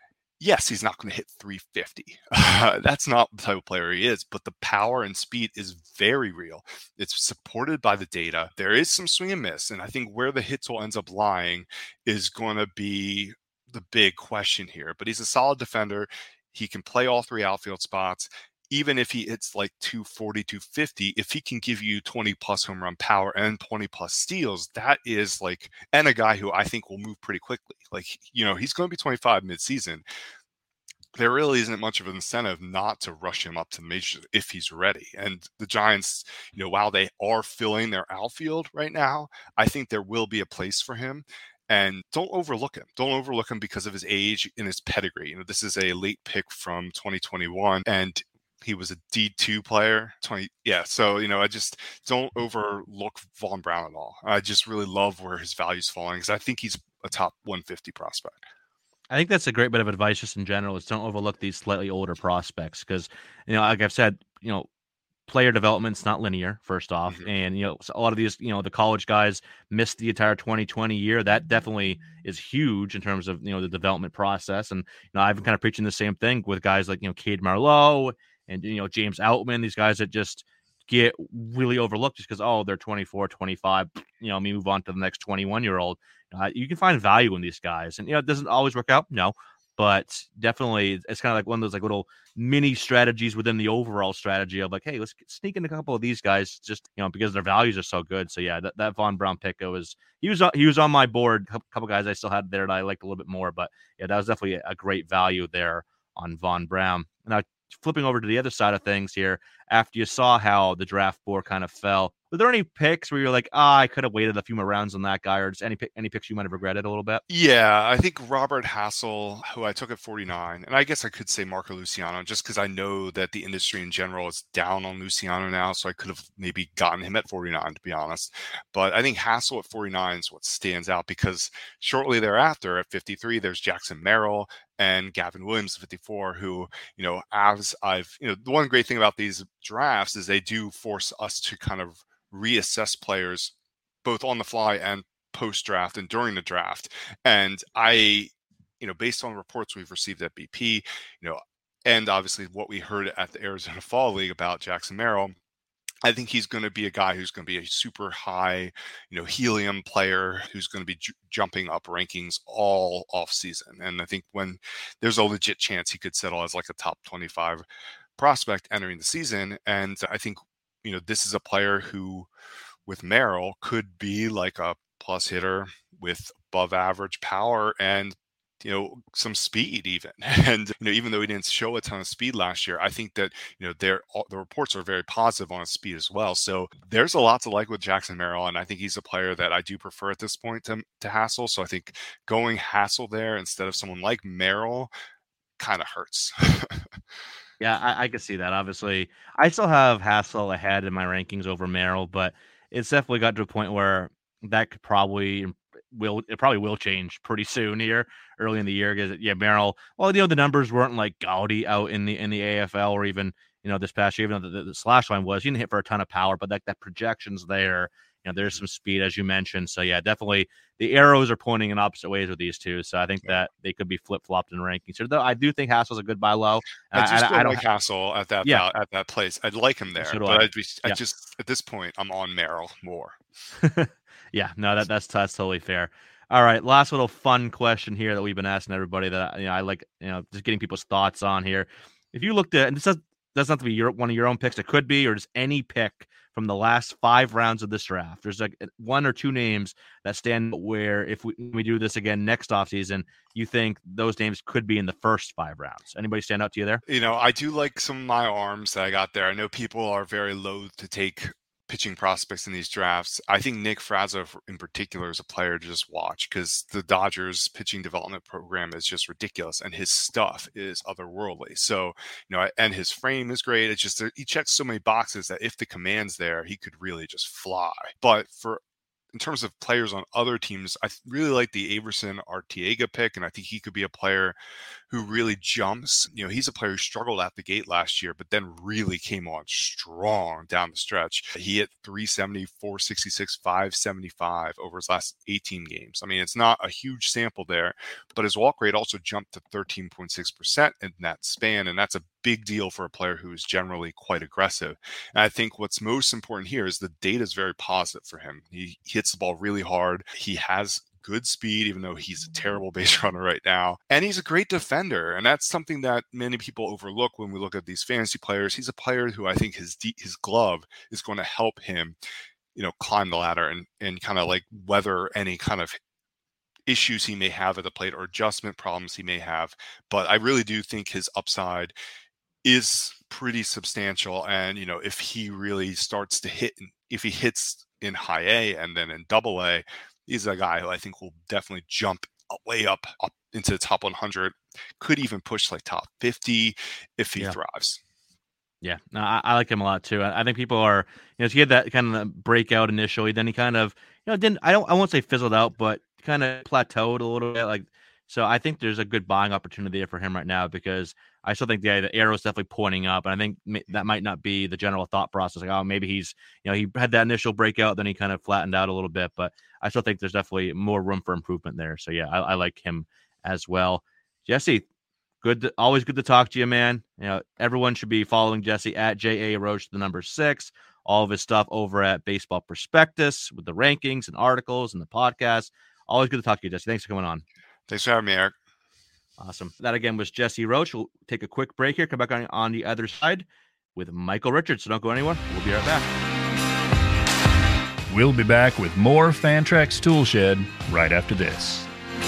Yes, he's not going to hit three fifty. Uh, that's not the type of player he is, but the power and speed is very real. It's supported by the data. There is some swing and miss, and I think where the hit tool ends up lying is going to be the big question here. But he's a solid defender. He can play all three outfield spots. Even if he hits like two forty, two fifty, if he can give you twenty plus home run power and twenty plus steals, that is like, and a guy who I think will move pretty quickly. Like, you know, he's going to be twenty-five midseason. There really isn't much of an incentive not to rush him up to the majors if he's ready. And the Giants, you know, while they are filling their outfield right now, I think there will be a place for him. And don't overlook him. Don't overlook him because of his age and his pedigree. You know, this is a late pick from twenty twenty-one, and he was a D two player. twenty, yeah. So, you know, I just don't overlook Vaughn Brown at all. I just really love where his value's falling because I think he's a top one fifty prospect. I think that's a great bit of advice just in general is don't overlook these slightly older prospects because, you know, like I've said, you know, player development's not linear, first off. Mm-hmm. And, you know, a lot of these, you know, the college guys missed the entire twenty twenty year. That definitely is huge in terms of, you know, the development process. And, you know, I've been kind of preaching the same thing with guys like, you know, Cade Marlowe and, you know, James Outman, these guys that just get really overlooked just because, oh, they're twenty-four, twenty-five, you know, let me move on to the next twenty-one year old. Uh, you can find value in these guys. And, you know, it doesn't always work out. No. But definitely, it's kind of like one of those like little mini strategies within the overall strategy of like, hey, let's sneak in a couple of these guys just, you know, because their values are so good. So yeah, that, that Vaughn Brown pick, it was he was he was on my board. A couple guys I still had there that I liked a little bit more, but yeah, that was definitely a great value there on Vaughn Brown. Now flipping over to the other side of things here, after you saw how the draft board kind of fell, were there any picks where you're like, ah, oh, I could have waited a few more rounds on that guy, or just any any picks you might have regretted a little bit? Yeah, I think Robert Hassel, who I took at forty-nine, and I guess I could say Marco Luciano, just because I know that the industry in general is down on Luciano now, so I could have maybe gotten him at forty-nine, to be honest. But I think Hassel at forty-nine is what stands out because shortly thereafter, at fifty-three, there's Jackson Merrill and Gavin Williams at fifty-four, who, you know, as I've, you know, the one great thing about these drafts is they do force us to kind of reassess players both on the fly and post draft and during the draft. And I, you know, based on reports we've received at B P, you know, and obviously what we heard at the Arizona Fall League about Jackson Merrill, I think he's going to be a guy who's going to be a super high, you know, helium player who's going to be ju- jumping up rankings all off season. And I think when there's a legit chance he could settle as like a top twenty-five prospect entering the season. And I think, you know, this is a player who with Merrill could be like a plus hitter with above average power and, you know, some speed even. And, you know, even though he didn't show a ton of speed last year, I think that, you know, there the reports are very positive on his speed as well. So there's a lot to like with Jackson Merrill. And I think he's a player that I do prefer at this point to, to Hassel. So I think going Hassel there instead of someone like Merrill kind of hurts. Yeah, I, I can see that. Obviously, I still have Hassel ahead in my rankings over Merrill, but it's definitely got to a point where that could probably will it probably will change pretty soon here early in the year because yeah Merrill, well, you know, the numbers weren't like gaudy out in the in the A F L or even, you know, this past year, even though the, the slash line was, he didn't hit for a ton of power, but that, that projection's there. You know, there's some speed, as you mentioned. So yeah, definitely the arrows are pointing in opposite ways with these two. So I think yeah. that they could be flip flopped in rankings. So though I do think Hassel's a good buy low. I just I, don't I don't like Hassel at that yeah. at that place. I'd like him there, so but I. I'd be, I yeah. just at this point I'm on Merrill more. yeah, no, that that's that's totally fair. All right, last little fun question here that we've been asking everybody that, you know, I like, you know, just getting people's thoughts on here. If you looked at, and this does, doesn't have to be your one of your own picks, it could be, or just any pick from the last five rounds of this draft. There's like one or two names that stand where if we, we do this again next offseason, you think those names could be in the first five rounds. Anybody stand out to you there? You know, I do like some of my arms that I got there. I know people are very loath to take pitching prospects in these drafts. I think Nick Frazo in particular is a player to just watch because the Dodgers pitching development program is just ridiculous and his stuff is otherworldly. So, you know, and his frame is great. It's just, he checks so many boxes that if the command's there, he could really just fly. But for, in terms of players on other teams, I really like the Averson Arteaga pick, and I think he could be a player who really jumps. You know, he's a player who struggled at the gate last year, but then really came on strong down the stretch. He hit three seventy, four sixty-six, five seventy-five over his last eighteen games. I mean, it's not a huge sample there, but his walk rate also jumped to thirteen point six percent in that span, and that's a big deal for a player who is generally quite aggressive. And I think what's most important here is the data is very positive for him. He hits the ball really hard. He has good speed, even though he's a terrible base runner right now. And he's a great defender. And that's something that many people overlook when we look at these fantasy players. He's a player who I think his his glove is going to help him, you know, climb the ladder and, and kind of like weather any kind of issues he may have at the plate or adjustment problems he may have. But I really do think his upside is pretty substantial. And, you know, if he really starts to hit, if he hits in high A and then in double A, he's a guy who I think will definitely jump way up, up into the top one hundred, could even push like top fifty if he yeah. thrives. Yeah, no, I, I like him a lot too. I, I think people are, you know, he had that kind of breakout initially, then he kind of, you know, didn't, I don't, I won't say fizzled out, but kind of plateaued a little bit. Like, so I think there's a good buying opportunity there for him right now because I still think the, the arrow is definitely pointing up. And I think that might not be the general thought process. Like, oh, maybe he's, you know, he had that initial breakout, then he kind of flattened out a little bit, but I still think there's definitely more room for improvement there. So yeah, I, I like him as well. Jesse, good, to, always good to talk to you, man. You know, everyone should be following Jesse at J A Roach, the number six, all of his stuff over at Baseball Prospectus with the rankings and articles and the podcast. Always good to talk to you, Jesse. Thanks for coming on. Thanks for having me, Eric. Awesome. That again was Jesse Roach. We'll take a quick break here. Come back on, on the other side with Michael Richards. So don't go anywhere. We'll be right back. We'll be back with more Fantrax Toolshed right after this.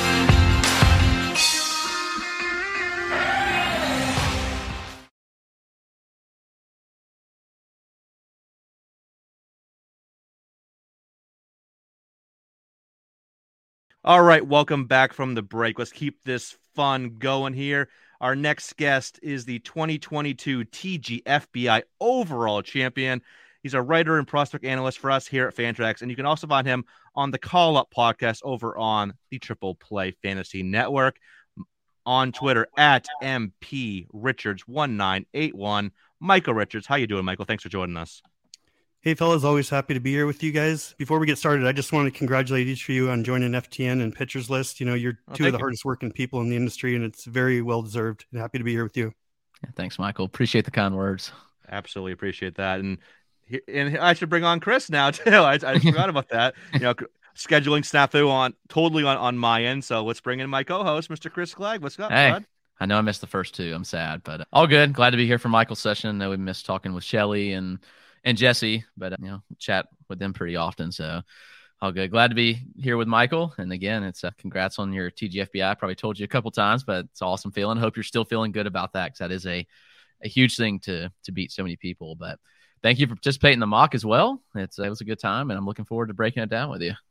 All right, welcome back from the break. Let's keep this fun going here. Our next guest is the twenty twenty-two T G F B I overall champion. He's a writer and prospect analyst for us here at Fantrax, and you can also find him on the Call Up podcast over on the Triple Play Fantasy Network, on Twitter at M P Richards one nine eight one. Michael Richards, how you doing, Michael? Thanks for joining us. Hey, fellas, always happy to be here with you guys. Before we get started, I just want to congratulate each of you on joining F T N and Pitchers List. You know, you're oh, two of the you. hardest working people in the industry, and it's very well deserved. And happy to be here with you. Yeah, thanks, Michael. Appreciate the kind words. Absolutely appreciate that. And and I should bring on Chris now too. I, I forgot about that. You know, scheduling snafu on totally on, on my end. So let's bring in my co-host, Mister Chris Clegg. What's up, Hey, bud? I know I missed the first two. I'm sad, but all good. Glad to be here for Michael's session. I know we missed talking with Shelly and and Jesse, but you know, chat with them pretty often. So all good. Glad to be here with Michael. And again, it's uh, congrats on your T G F B I. I probably told you a couple times, but it's an awesome feeling. Hope you're still feeling good about that, because that is a a huge thing to to beat so many people. But thank you for participating in the mock as well. It's it was a good time, and I'm looking forward to breaking it down with you.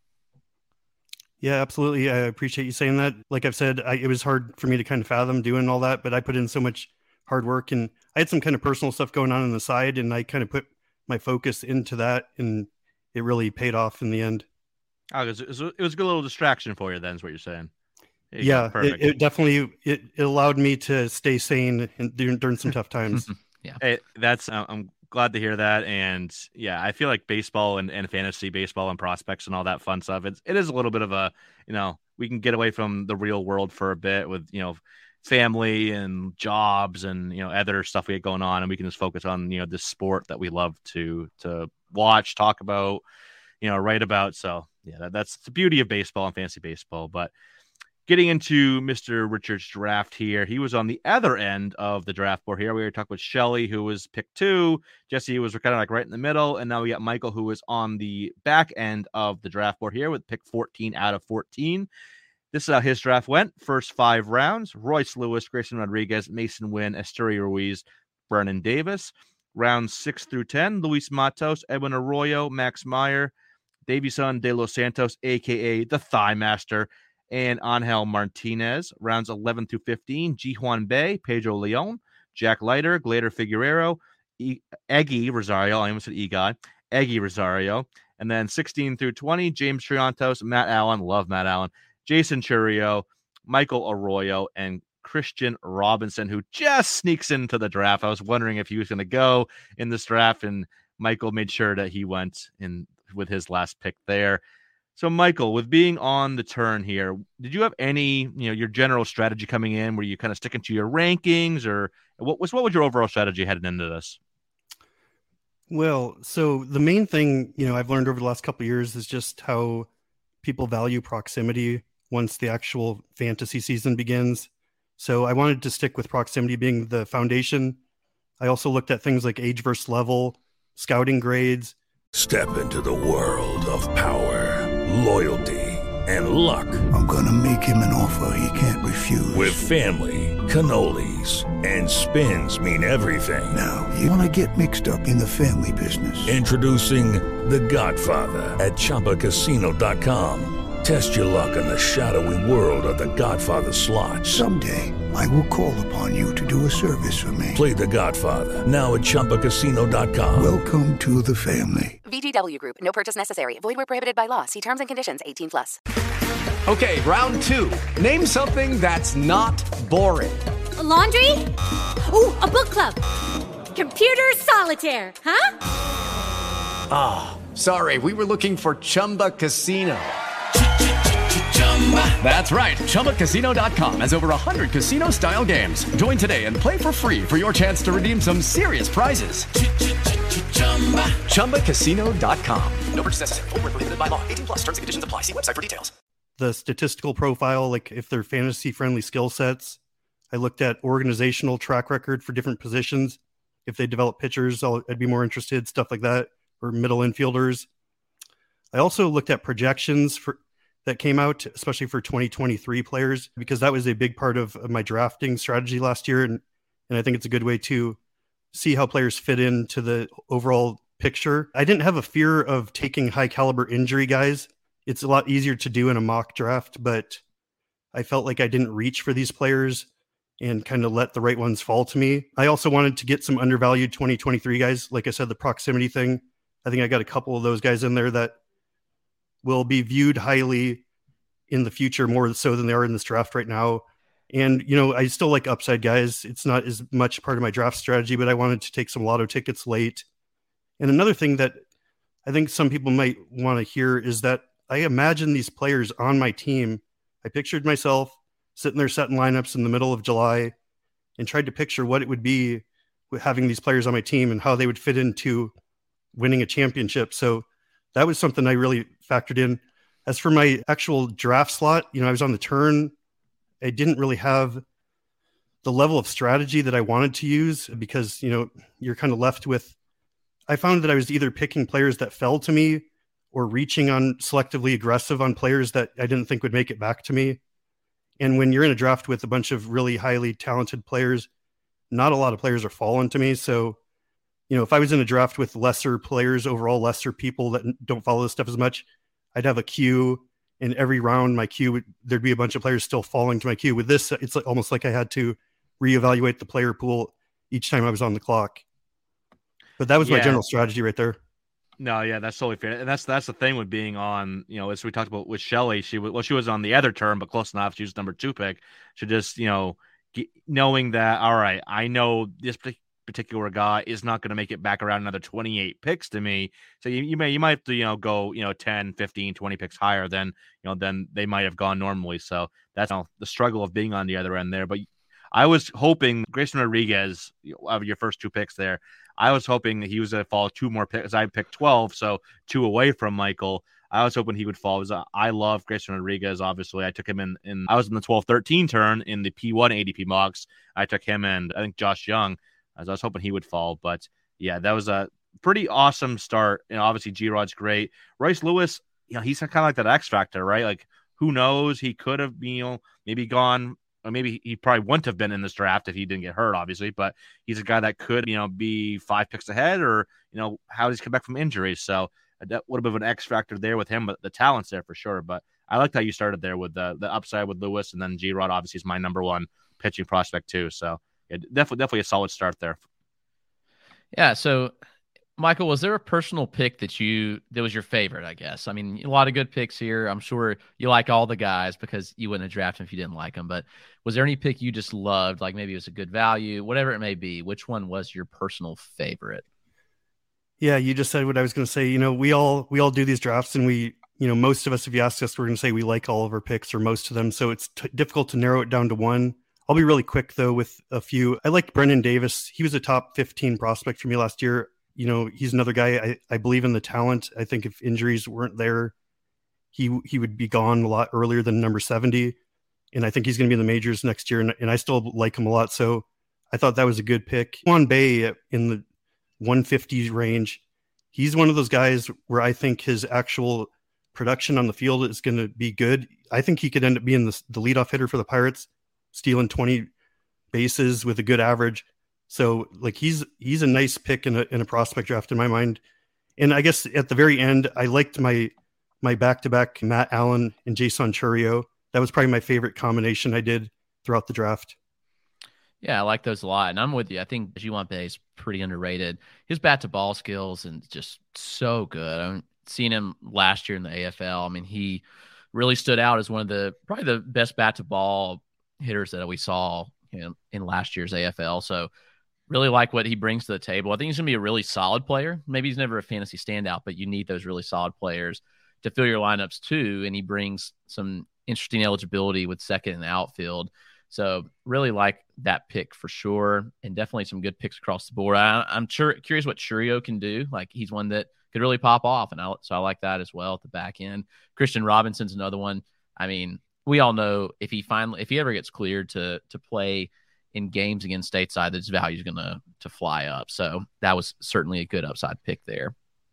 Yeah, absolutely. I appreciate you saying that. Like I've said, I, it was hard for me to kind of fathom doing all that, but I put in so much hard work, and I had some kind of personal stuff going on on the side, and I kind of put my focus into that, and it really paid off in the end. Oh, it was, it was, it was a good little distraction for you then, is what you're saying. There you Yeah, go. Perfect. it, it definitely, it, it allowed me to stay sane and during, during some tough times. Yeah. Hey, that's, uh, I'm glad to hear that. And yeah, I feel like baseball and, and fantasy baseball and prospects and all that fun stuff, it's, it is a little bit of a, you know, we can get away from the real world for a bit with, you know, family and jobs and, you know, other stuff we get going on, and we can just focus on, you know, this sport that we love to, to watch, talk about, you know, write about. So yeah, that, that's the beauty of baseball and fantasy baseball. But getting into Mister Richard's draft here, he was on the other end of the draft board here. We were talking with Shelly, who was pick two. Jesse was kind of like right in the middle. And now we got Michael, who was on the back end of the draft board here with pick fourteen out of fourteen. This is how his draft went. First five rounds: Royce Lewis, Grayson Rodriguez, Mason Wynn, Esteury Ruiz, Vernon Davis. Rounds six through ten: Luis Matos, Edwin Arroyo, Max Meyer, Davison De Los Santos, a k a the Thigh Master, and Angel Martinez. Rounds eleven through fifteen: Ji-Hwan Bae, Pedro Leon, Jack Leiter, Glader Figueroa, e- Eggy Rosario, I almost said E-Guy, Eggy Rosario. And then sixteen through twenty: James Triantos, Matt Allen, love Matt Allen, Jason Churio, Michael Arroyo, and Christian Robinson, who just sneaks into the draft. I was wondering if he was going to go in this draft, and Michael made sure that he went in with his last pick there. So, Michael, with being on the turn here, did you have any, you know, your general strategy coming in? Were you kind of sticking to your rankings, or what was what was your overall strategy heading into this? Well, so the main thing, you know, I've learned over the last couple of years is just how people value proximity once the actual fantasy season begins. So I wanted to stick with proximity being the foundation. I also looked at things like age versus level, scouting grades. Step into the world of power, loyalty, and luck. I'm going to make him an offer he can't refuse. With family, cannolis, and spins mean everything. Now, you want to get mixed up in the family business. Introducing The Godfather at Chumba Casino dot com. Test your luck in the shadowy world of The Godfather slot. Someday, I will call upon you to do a service for me. Play The Godfather now at Chumba Casino dot com. Welcome to the family. V G W Group. No purchase necessary. Void where prohibited by law. See terms and conditions. eighteen plus. Okay, round two. Name something that's not boring. A laundry? Ooh, a book club. Computer solitaire, huh? Ah, oh, sorry. We were looking for Chumba Casino. That's right. Chumba Casino dot com has over one hundred casino-style games. Join today and play for free for your chance to redeem some serious prizes. Chumba Casino dot com. No purchase necessary. Void where prohibited by law. eighteen plus. Terms and conditions apply. See website for details. The statistical profile, like if they're fantasy-friendly skill sets. I looked at organizational track record for different positions. If they develop pitchers, I'll, I'd be more interested, stuff like that, or middle infielders. I also looked at projections for that came out, especially for twenty twenty-three players, because that was a big part of, of my drafting strategy last year. And, and I think it's a good way to see how players fit into the overall picture. I didn't have a fear of taking high caliber injury guys. It's a lot easier to do in a mock draft, but I felt like I didn't reach for these players and kind of let the right ones fall to me. I also wanted to get some undervalued twenty twenty-three guys. Like I said, the proximity thing, I think I got a couple of those guys in there that will be viewed highly in the future, more so than they are in this draft right now. And, you know, I still like upside guys. It's not as much part of my draft strategy, but I wanted to take some lotto tickets late. And another thing that I think some people might want to hear is that I imagine these players on my team. I pictured myself sitting there setting lineups in the middle of July, and tried to picture what it would be with having these players on my team and how they would fit into winning a championship. So that was something I really factored in. As for my actual draft slot, you know, I was on the turn. I didn't really have the level of strategy that I wanted to use because, you know, you're kind of left with, I found that I was either picking players that fell to me or reaching on selectively aggressive on players that I didn't think would make it back to me. And when you're in a draft with a bunch of really highly talented players, not a lot of players are falling to me. So, you know, if I was in a draft with lesser players, overall lesser people that don't follow this stuff as much, I'd have a queue, and every round my queue would, there'd be a bunch of players still falling to my queue. With this, it's like, almost like I had to reevaluate the player pool each time I was on the clock. But that was Yeah. my general strategy right there. No, yeah, that's totally fair, and that's that's the thing with being on. You know, as we talked about with Shelley, she was well, she was on the other term, but close enough. She was number two pick. She just, you know, get, knowing that, all right, I know this particular guy is not going to make it back around another twenty-eight picks to me. So you, you may you might have to, you know, go, you know, ten, fifteen, twenty picks higher than, you know, than they might have gone normally. So that's, you know, the struggle of being on the other end there. But I was hoping Grayson Rodriguez, you know, of your first two picks there, I was hoping that he was going to fall two more picks. I picked twelve, so two away from Michael. I was hoping he would fall. Was, uh, I love Grayson Rodriguez, obviously. I took him in, in I was in the twelve thirteen turn in the P one A D P mocks. I took him and I think Josh Young, as I was hoping he would fall. But yeah, that was a pretty awesome start. And obviously G-Rod's great. Royce Lewis, you know, he's kind of like that X factor, right? Like, who knows? He could have, you know, maybe gone, or maybe he probably wouldn't have been in this draft if he didn't get hurt, obviously, but he's a guy that could, you know, be five picks ahead, or, you know, how does he come back from injuries? So that would have been an X factor there with him, but the talent's there for sure. But I liked how you started there with the, the upside with Lewis, and then G-Rod obviously is my number one pitching prospect too. So yeah, definitely, definitely a solid start there. Yeah. So Michael, was there a personal pick that you that was your favorite? I guess. I mean, a lot of good picks here. I'm sure you like all the guys because you wouldn't have drafted them if you didn't like them. But was there any pick you just loved? Like maybe it was a good value, whatever it may be. Which one was your personal favorite? Yeah, you just said what I was going to say. You know, we all we all do these drafts, and we, you know, most of us, if you ask us, we're going to say we like all of our picks or most of them. So it's t- difficult to narrow it down to one. I'll be really quick though with a few. I like Brendan Davis. He was a top fifteen prospect for me last year. You know, he's another guy. I, I believe in the talent. I think if injuries weren't there, he he would be gone a lot earlier than number seventy. And I think he's going to be in the majors next year. And, and I still like him a lot. So I thought that was a good pick. Juan Bay in the one fifty range. He's one of those guys where I think his actual production on the field is going to be good. I think he could end up being the, the leadoff hitter for the Pirates, stealing twenty bases with a good average. So like he's he's a nice pick in a in a prospect draft in my mind. And I guess at the very end, I liked my my back-to-back Matt Allen and Jason Chourio. That was probably my favorite combination I did throughout the draft. Yeah, I like those a lot. And I'm with you. I think Juwan Bay is pretty underrated. His bat to ball skills and just so good. I've seen him last year in the A F L. I mean, he really stood out as one of the probably the best bat to ball hitters that we saw, you know, in last year's A F L. So really like what he brings to the table. I think he's going to be a really solid player. Maybe he's never a fantasy standout, but you need those really solid players to fill your lineups too. And he brings some interesting eligibility with second and outfield. So really like that pick for sure. And definitely some good picks across the board. I, I'm sure, curious what Chourio can do. Like he's one that could really pop off. And I, so I like that as well at the back end. Christian Robinson's another one. I mean, we all know if he finally, if he ever gets cleared to, to play in games against Stateside, his value is going to to fly up. So that was certainly a good upside pick there.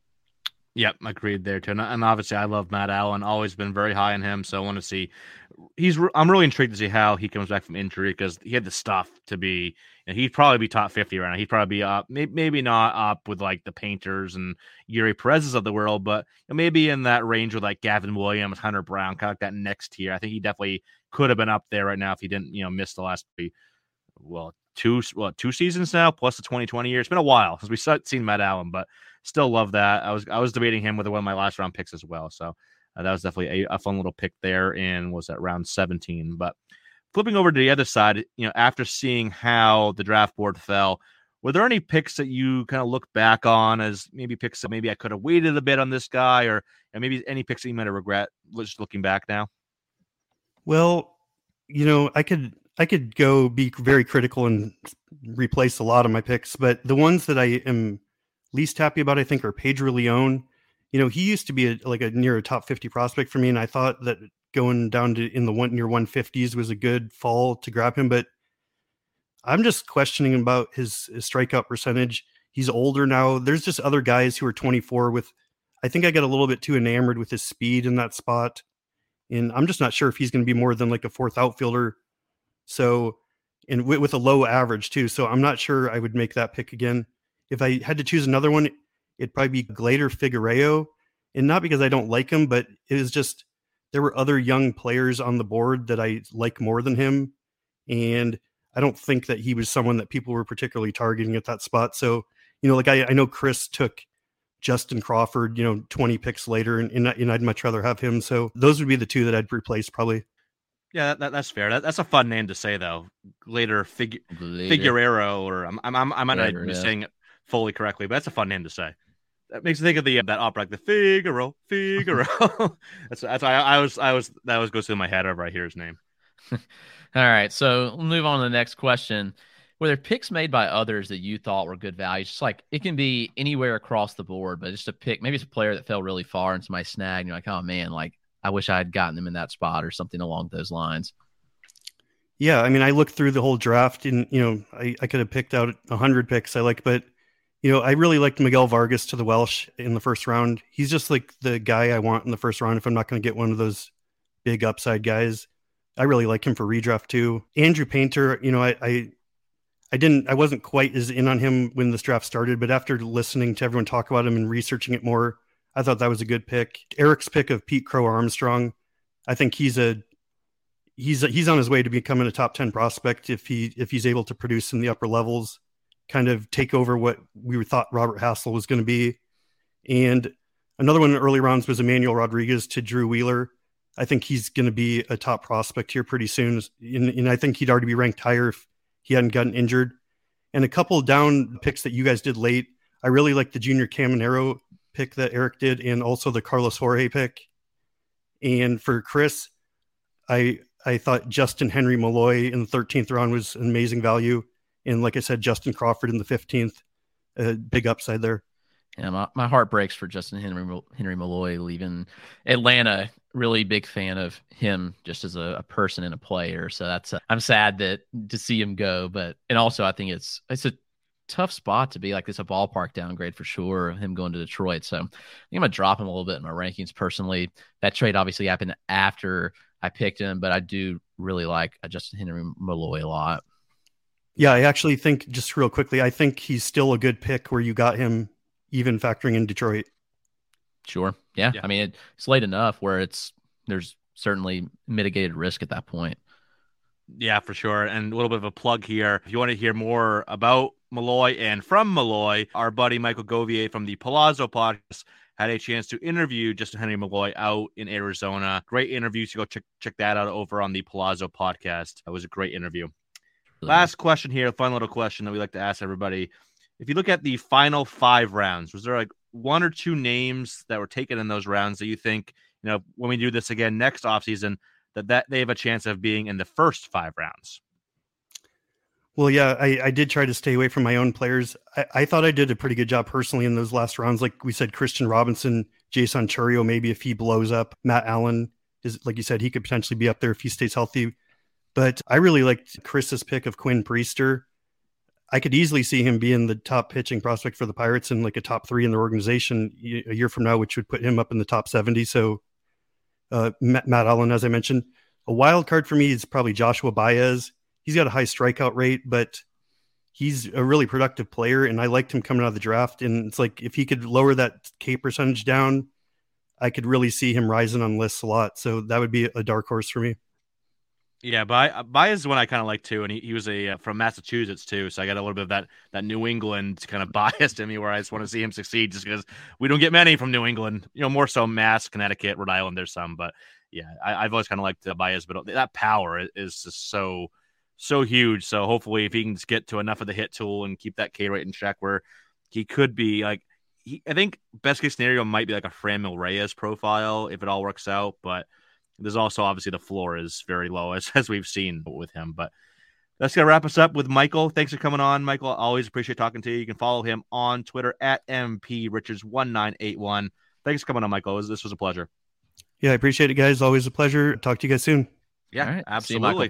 Yep, agreed there too. And obviously, I love Matt Allen. Always been very high on him. So I want to see. He's. I'm really intrigued to see how he comes back from injury because he had the stuff to be. And he'd probably be top fifty right now. He'd probably be up, maybe, maybe not up with like the Painters and Yuri Perez's of the world, but maybe in that range with like Gavin Williams, Hunter Brown, kind of like that next tier. I think he definitely could have been up there right now if he didn't, you know, miss the last three. Well, two well two seasons now plus the twenty twenty year. It's been a while since we seen Matt Allen, but still love that. I was I was debating him with one of my last round picks as well. So uh, that was definitely a, a fun little pick there in was that round seventeen. But flipping over to the other side, you know, after seeing how the draft board fell, were there any picks that you kind of look back on as maybe picks that maybe I could have waited a bit on this guy, or and maybe any picks that you might have regret just looking back now? Well, you know, I could. I could go be very critical and replace a lot of my picks, but the ones that I am least happy about, I think, are Pedro Leon. You know, he used to be a, like a near a top fifty prospect for me, and I thought that going down to in the one near one fifties was a good fall to grab him, but I'm just questioning about his, his strikeout percentage. He's older now. There's just other guys who are twenty-four with, I think I got a little bit too enamored with his speed in that spot. And I'm just not sure if he's going to be more than like a fourth outfielder. So, and with, with a low average too. So I'm not sure I would make that pick again. If I had to choose another one, it'd probably be Glader Figueroa. And not because I don't like him, but it was just, there were other young players on the board that I like more than him. And I don't think that he was someone that people were particularly targeting at that spot. So, you know, like I, I know Chris took Justin Crawford, you know, twenty picks later, and, and, and I'd much rather have him. So those would be the two that I'd replace probably. Yeah, that, that's fair. That, that's a fun name to say, though. Glader Figu- Figueroa, or I'm, I'm, I'm, I might not be yeah. saying it fully correctly, but that's a fun name to say. That makes me think of the that opera, like the Figaro, Figaro. that's that's I, I was I was that was goes through my head whenever I hear his name. All right, so we'll move on to the next question. Were there picks made by others that you thought were good values? Just like it can be anywhere across the board, but just a pick. Maybe it's a player that fell really far and somebody snagged. And you're like, oh man, like I wish I had gotten them in that spot or something along those lines. Yeah, I mean, I looked through the whole draft, and you know, I, I could have picked out a hundred picks I like, but you know, I really liked Miguel Vargas to the Welsh in the first round. He's just like the guy I want in the first round if I'm not going to get one of those big upside guys. I really like him for redraft too. Andrew Painter, you know, I, I I didn't I wasn't quite as in on him when this draft started, but after listening to everyone talk about him and researching it more, I thought that was a good pick. Eric's pick of Pete Crow Armstrong, I think he's a he's a, he's on his way to becoming a top ten prospect if he if he's able to produce in the upper levels, kind of take over what we thought Robert Hassel was going to be. And another one in the early rounds was Emmanuel Rodriguez to Drew Wheeler. I think he's going to be a top prospect here pretty soon. And, and I think he'd already be ranked higher if he hadn't gotten injured. And a couple down picks that you guys did late, I really like the Junior Caminero pick that Eric did, and also the Carlos Jorge pick. And for Chris, I I thought Justin Henry Malloy in the thirteenth round was an amazing value. And like I said, Justin Crawford in the fifteenth, a big upside there. Yeah, my, my heart breaks for Justin Henry Henry Malloy leaving Atlanta. Really big fan of him just as a, a person and a player. So that's a, I'm sad that to see him go, but and also I think it's it's a tough spot to be like this, a ballpark downgrade for sure. Him going to Detroit, so I think I'm gonna drop him a little bit in my rankings personally. That trade obviously happened after I picked him, but I do really like Justin Henry Malloy a lot. Yeah, I actually think, just real quickly, I think he's still a good pick where you got him, even factoring in Detroit. Sure. Yeah. yeah. I mean, it, it's late enough where it's there's certainly mitigated risk at that point. Yeah, for sure. And a little bit of a plug here. If you want to hear more about Malloy and from Malloy, our buddy Michael Govier from the Palazzo podcast had a chance to interview Justin Henry Malloy out in Arizona. Great interview. So go check, check that out over on the Palazzo podcast. That was a great interview. Really Last nice. question here, a fun little question that we like to ask everybody. If you look at the final five rounds, was there like one or two names that were taken in those rounds that you think, you know, when we do this again next offseason, that, that they have a chance of being in the first five rounds? Well, yeah, I, I did try to stay away from my own players. I, I thought I did a pretty good job personally in those last rounds. Like we said, Christian Robinson, Jason Churio, maybe if he blows up. Matt Allen is, like you said, he could potentially be up there if he stays healthy. But I really liked Chris's pick of Quinn Priester. I could easily see him being the top pitching prospect for the Pirates and like a top three in the organization a year from now, which would put him up in the top seventy. So uh, Matt, Matt Allen, as I mentioned, a wild card for me is probably Joshua Baez. He's got a high strikeout rate, but he's a really productive player. And I liked him coming out of the draft. And it's like, if he could lower that K percentage down, I could really see him rising on lists a lot. So that would be a dark horse for me. Yeah, Baez is one I kind of like too, and he, he was a uh, from Massachusetts too, so I got a little bit of that that New England kind of bias to me, where I just want to see him succeed, just because we don't get many from New England. You know, more so Mass, Connecticut, Rhode Island. There's some, but yeah, I, I've always kind of liked uh, Baez, but that power is just so so huge. So hopefully, if he can just get to enough of the hit tool and keep that K rate in check, where he could be like, he, I think best case scenario might be like a Franmil Reyes profile if it all works out, but there's also obviously the floor is very low as, as we've seen with him. But that's going to wrap us up with Michael. Thanks for coming on, Michael. I always appreciate talking to you. You can follow him on Twitter at M P Richards one nine eight one. Thanks for coming on, Michael. This was a pleasure. Yeah, I appreciate it, guys. Always a pleasure. Talk to you guys soon. Yeah, right. absolutely.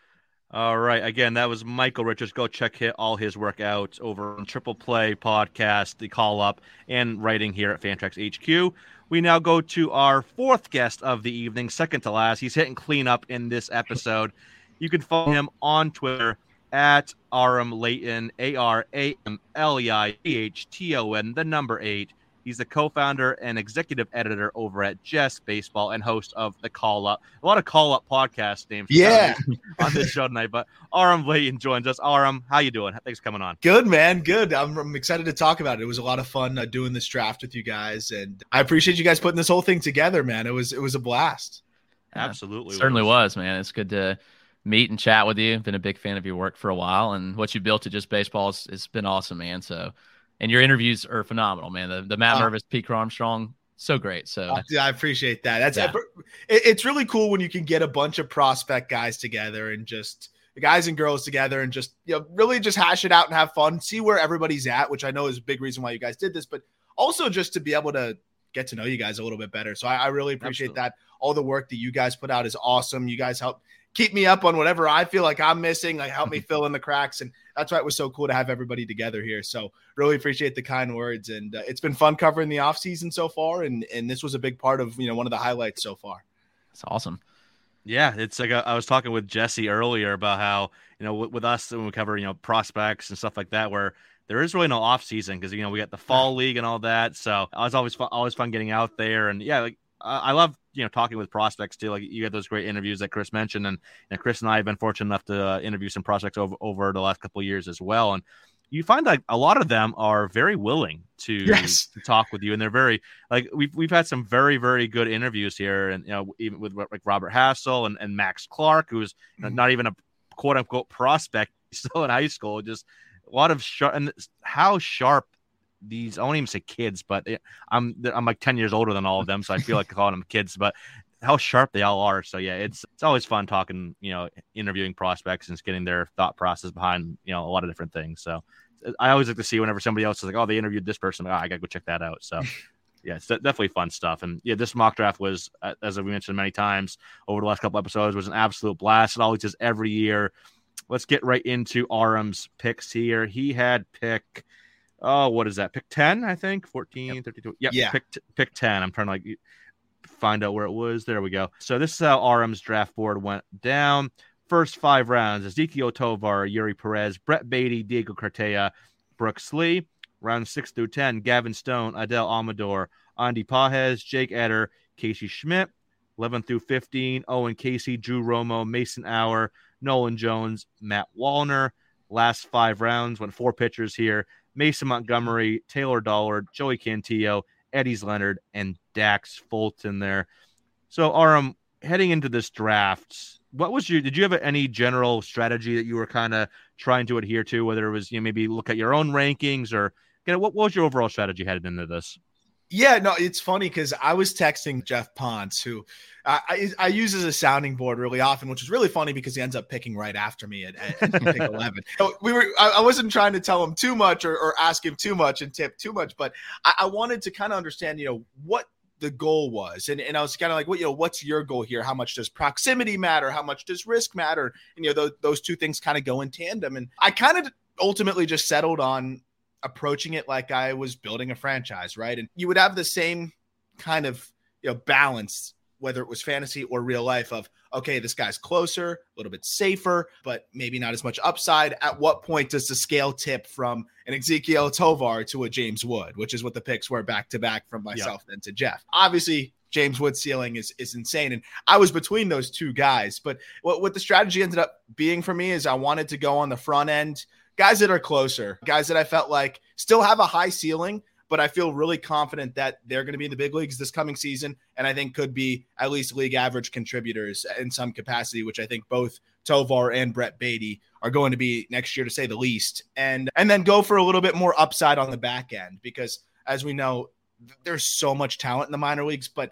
All right. Again, that was Michael Richards. Go check hit all his work out over on Triple Play Podcast, the Call Up, and writing here at Fantrax H Q. We now go to our fourth guest of the evening, second to last. He's hitting cleanup in this episode. You can follow him on Twitter at Aram Layton, A R A M L E I T H T O N, the number eight. He's the co-founder and executive editor over at Just Baseball and host of the Call Up. A lot of Call Up podcast names yeah. on this show tonight. But Aram Layton joins us. Aram, how you doing? Thanks for coming on. Good, man. Good. I'm, I'm excited to talk about it. It was a lot of fun uh, doing this draft with you guys, and I appreciate you guys putting this whole thing together, man. It was it was a blast. Absolutely, yeah, certainly was, man. It's good to meet and chat with you. I've been a big fan of your work for a while, and what you built at Just Baseball has it's been awesome, man. So. And your interviews are phenomenal, man. The, the Matt uh, Mervis, Pete Armstrong, so great. So uh, I appreciate that. That's yeah. it, it's really cool when you can get a bunch of prospect guys together and just the guys and girls together and just you know really just hash it out and have fun, see where everybody's at, which I know is a big reason why you guys did this, but also just to be able to get to know you guys a little bit better. So I, I really appreciate Absolutely. that. All the work that you guys put out is awesome. You guys help keep me up on whatever I feel like I'm missing, like help me fill in the cracks. And that's why it was so cool to have everybody together here. So really appreciate the kind words. And uh, it's been fun covering the off season so far. And, and this was a big part of, you know, one of the highlights so far. It's awesome. Yeah. It's like, a, I was talking with Jesse earlier about how, you know, with, with us, when we cover, you know, prospects and stuff like that, where there is really no off season because, you know, we got the fall league and all that. So I was always fun, always fun getting out there. And yeah, like, I love, you know, talking with prospects too. Like you had those great interviews that Chris mentioned, and, and Chris and I have been fortunate enough to uh, interview some prospects over, over the last couple of years as well. And you find like a lot of them are very willing to, yes. to talk with you, and they're very like we've we've had some very very good interviews here, and you know even with like Robert Hassel and, and Max Clark, who's mm-hmm. not even a quote unquote prospect, still in high school. Just a lot of sharp and how sharp. These I won't even say kids, but I'm I'm like ten years older than all of them, so I feel like calling them kids. But how sharp they all are. So yeah, it's it's always fun talking, you know, interviewing prospects and just getting their thought process behind, you know, a lot of different things. So I always like to see whenever somebody else is like, oh, they interviewed this person, like, oh, I gotta go check that out. So yeah, it's definitely fun stuff. And yeah, this mock draft was, as we mentioned many times over the last couple episodes, was an absolute blast. It always is every year. Let's get right into Aram's picks here. He had pick. Oh, what is that? Pick ten, I think. fourteen, yep. thirty-two. Yep, yeah. Pick, pick ten. I'm trying to like find out where it was. There we go. So this is how Aram's draft board went down. First five rounds: Ezequiel Tovar, Yuri Perez, Brett Beatty, Diego Cartaya, Brooks Lee. Round six through ten: Gavin Stone, Adel Amador, Andy Pajes, Jake Eder, Casey Schmidt. eleven through fifteen: Owen Casey, Drew Romo, Mason Hour, Nolan Jones, Matt Wallner. Last five rounds went four pitchers here: Mason Montgomery, Taylor Dollard, Joey Cantillo, Eddie's Leonard, and Dax Fulton there. So, Aram, heading into this draft, what was your, did you have any general strategy that you were kind of trying to adhere to, whether it was, you know, maybe look at your own rankings or, you know, what, what was your overall strategy headed into this? Yeah, no, it's funny because I was texting Jeff Ponce, who uh, I, I use as a sounding board really often, which is really funny because he ends up picking right after me at, at, at pick eleven. So we were, I, I wasn't trying to tell him too much or, or ask him too much and tip too much, but I, I wanted to kind of understand, you know, what the goal was. And, and I was kind of like, what, you know, what's your goal here? How much does proximity matter? How much does risk matter? And, you know, those, those two things kind of go in tandem. And I kind of ultimately just settled on approaching it like I was building a franchise, right? And you would have the same kind of, you know, balance, whether it was fantasy or real life of, okay, this guy's closer, a little bit safer, but maybe not as much upside. At what point does the scale tip from an Ezequiel Tovar to a James Wood, which is what the picks were back to back from myself yeah. then to Jeff. Obviously, James Wood's ceiling is, is insane. And I was between those two guys. But what, what the strategy ended up being for me is I wanted to go on the front end, guys that are closer, guys that I felt like still have a high ceiling, but I feel really confident that they're going to be in the big leagues this coming season. And I think could be at least league average contributors in some capacity, which I think both Tovar and Brett Beatty are going to be next year, to say the least. And, and then go for a little bit more upside on the back end, because as we know, there's so much talent in the minor leagues, but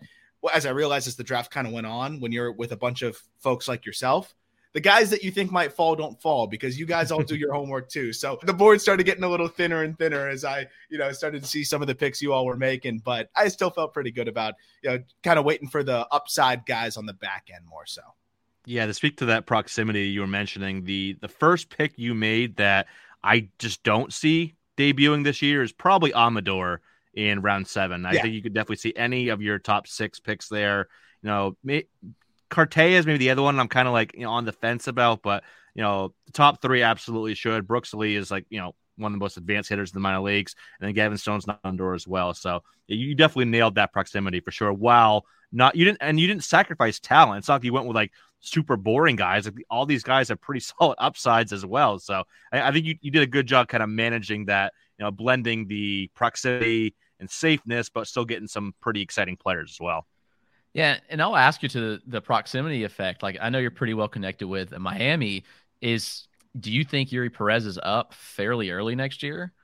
well, as I realized as the draft kind of went on, when you're with a bunch of folks like yourself, the guys that you think might fall don't fall because you guys all do your homework too. So the board started getting a little thinner and thinner as I, you know, started to see some of the picks you all were making, but I still felt pretty good about, you know, kind of waiting for the upside guys on the back end more so. Yeah, to speak to that proximity you were mentioning, the the first pick you made that I just don't see debuting this year is probably Amador in round seven. I yeah. think you could definitely see any of your top six picks there. You know, may, Cartea is maybe the other one I'm kind of like, you know, on the fence about, but, you know, the top three absolutely should. Brooks Lee is like, you know, one of the most advanced hitters in the minor leagues, and then Gavin Stone's not under as well. So you definitely nailed that proximity for sure. Wow. Not you didn't, and you didn't sacrifice talent. It's not like you went with like super boring guys. Like, all these guys have pretty solid upsides as well. So I, I think you, you did a good job kind of managing that, you know, blending the proximity and safeness, but still getting some pretty exciting players as well. Yeah, and I'll ask you to the, the proximity effect. Like, I know you're pretty well connected with Miami. Is do you think Yuri Perez is up fairly early next year?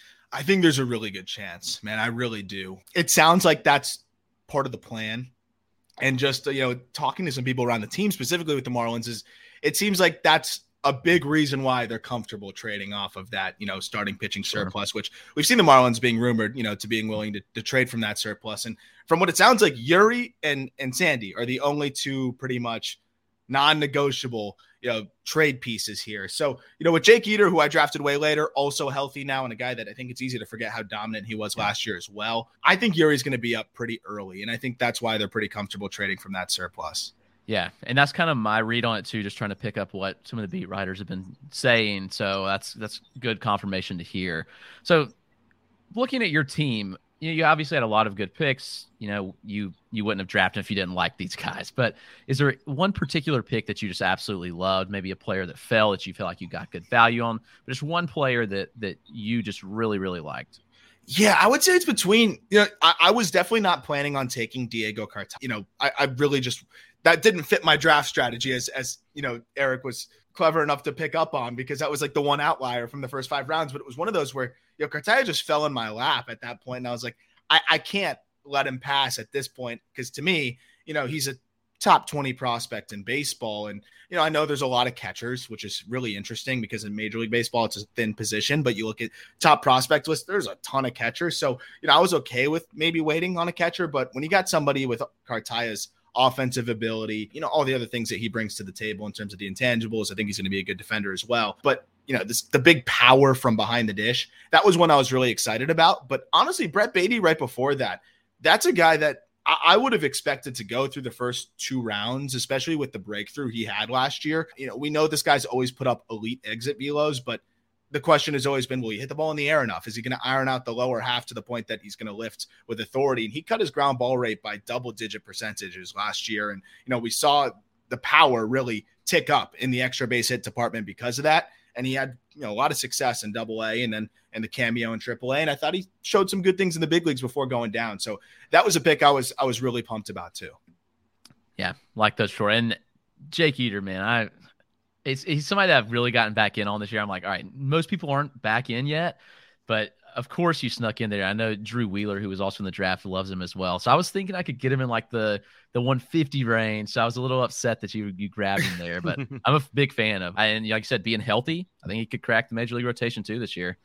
I think there's a really good chance, man. I really do. It sounds like that's part of the plan. And just, you know, talking to some people around the team, specifically with the Marlins, is it seems like that's a big reason why they're comfortable trading off of that, you know, starting pitching surplus, sure. which we've seen the Marlins being rumored, you know, to being willing to, to trade from that surplus. And from what it sounds like, Yuri and, and Sandy are the only two pretty much non-negotiable, you know, trade pieces here. So, you know, with Jake Eder, who I drafted way later, also healthy now, and a guy that I think it's easy to forget how dominant he was last year as well. I think Yuri's going to be up pretty early, and I think that's why they're pretty comfortable trading from that surplus. Yeah, and that's kind of my read on it too, just trying to pick up what some of the beat writers have been saying. So that's that's good confirmation to hear. So looking at your team, you know, you obviously had a lot of good picks. You know, you you wouldn't have drafted if you didn't like these guys. But is there one particular pick that you just absolutely loved? Maybe a player that fell that you feel like you got good value on, but just one player that that you just really, really liked? Yeah, I would say it's between, you know, I, I was definitely not planning on taking Diego Cartaya. You know, I, I really just, that didn't fit my draft strategy as, as, you know, Eric was clever enough to pick up on, because that was like the one outlier from the first five rounds. But it was one of those where, you know, Cartaya just fell in my lap at that point. And I was like, I, I can't let him pass at this point. Cause to me, you know, he's a top twenty prospect in baseball. And, you know, I know there's a lot of catchers, which is really interesting because in Major League Baseball, it's a thin position, but you look at top prospect list, there's a ton of catchers. So, you know, I was okay with maybe waiting on a catcher, but when you got somebody with Cartaya's offensive ability, you know, all the other things that he brings to the table in terms of the intangibles, I think he's going to be a good defender as well. But, you know, this, the big power from behind the dish, that was one I was really excited about. But honestly, Brett Baty right before that, that's a guy that I would have expected to go through the first two rounds, especially with the breakthrough he had last year. You know, we know this guy's always put up elite exit velos, but the question has always been, will he hit the ball in the air enough? Is he going to iron out the lower half to the point that he's going to lift with authority? And he cut his ground ball rate by double digit percentages last year. And, you know, we saw the power really tick up in the extra base hit department because of that. And he had, you know, a lot of success in double A and then and the cameo in triple A. And I thought he showed some good things in the big leagues before going down. So that was a pick I was, I was really pumped about too. Yeah. Like those short. And Jake Eder, man, I, it's, he's somebody that I've really gotten back in on this year. I'm like, all right, most people aren't back in yet, but of course you snuck in there. I know Drew Wheeler, who was also in the draft, loves him as well. So I was thinking I could get him in like the, the one fifty range. So I was a little upset that you, you grabbed him there, but I'm a big fan of, and like you said, being healthy, I think he could crack the major league rotation too this year.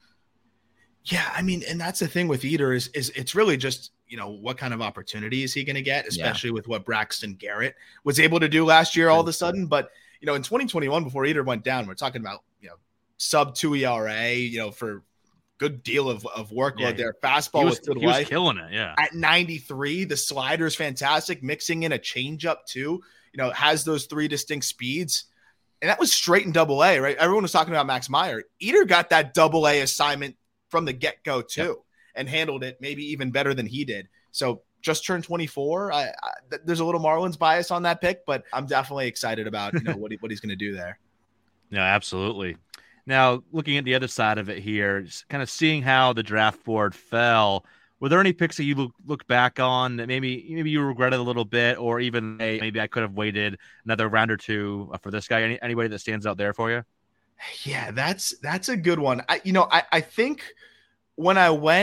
Yeah. I mean, and that's the thing with Eder is, is it's really just, you know, what kind of opportunity is he going to get, especially yeah. with what Braxton Garrett was able to do last year all of a sudden. But, you know, in twenty twenty-one, before Eder went down, we're talking about, you know, sub two E R A, you know, for good deal of, of workload yeah, there. Fastball was, was, he was killing it. Yeah. At ninety-three, the slider is fantastic. Mixing in a changeup too, you know, has those three distinct speeds. And that was straight in double A, right? Everyone was talking about Max Meyer. Eder got that double A assignment from the get-go too, yep. and handled it maybe even better than he did. So just turned twenty-four. I, I, there's a little Marlins bias on that pick, but I'm definitely excited about, you know, what he, what he's going to do there. Yeah, absolutely. Now, looking at the other side of it here, just kind of seeing how the draft board fell, were there any picks that you look, look back on that maybe maybe you regretted a little bit, or even hey, maybe I could have waited another round or two for this guy? Any, anybody that stands out there for you? Yeah, that's that's a good one. I, you know, I, I think when I went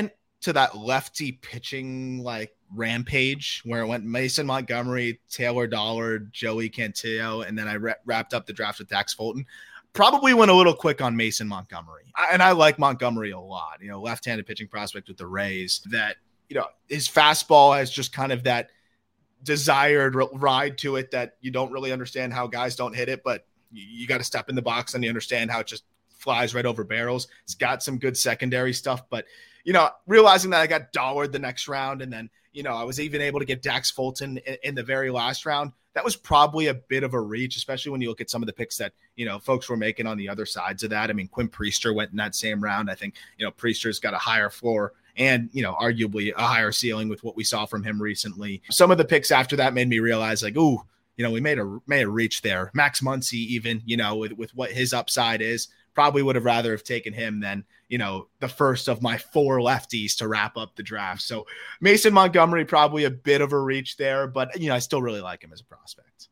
to that lefty pitching like rampage where it went Mason Montgomery, Taylor Dollard, Joey Cantillo, and then I ra- wrapped up the draft with Dax Fulton. Probably went a little quick on Mason Montgomery. I, and I like Montgomery a lot, you know, left-handed pitching prospect with the Rays that, you know, his fastball has just kind of that desired r- ride to it that you don't really understand how guys don't hit it, but you, you got to step in the box and you understand how it just flies right over barrels. It's got some good secondary stuff, but, you know, realizing that I got Dollard the next round and then, you know, I was even able to get Dax Fulton in, in the very last round. That was probably a bit of a reach, especially when you look at some of the picks that, you know, folks were making on the other sides of that. I mean, Quinn Priester went in that same round. I think, you know, Priester's got a higher floor and, you know, arguably a higher ceiling with what we saw from him recently. Some of the picks after that made me realize like, ooh, you know, we made a made a reach there. Max Muncy, even, you know, with, with what his upside is, probably would have rather have taken him than, you know, the first of my four lefties to wrap up the draft. So Mason Montgomery, probably a bit of a reach there, but, you know, I still really like him as a prospect.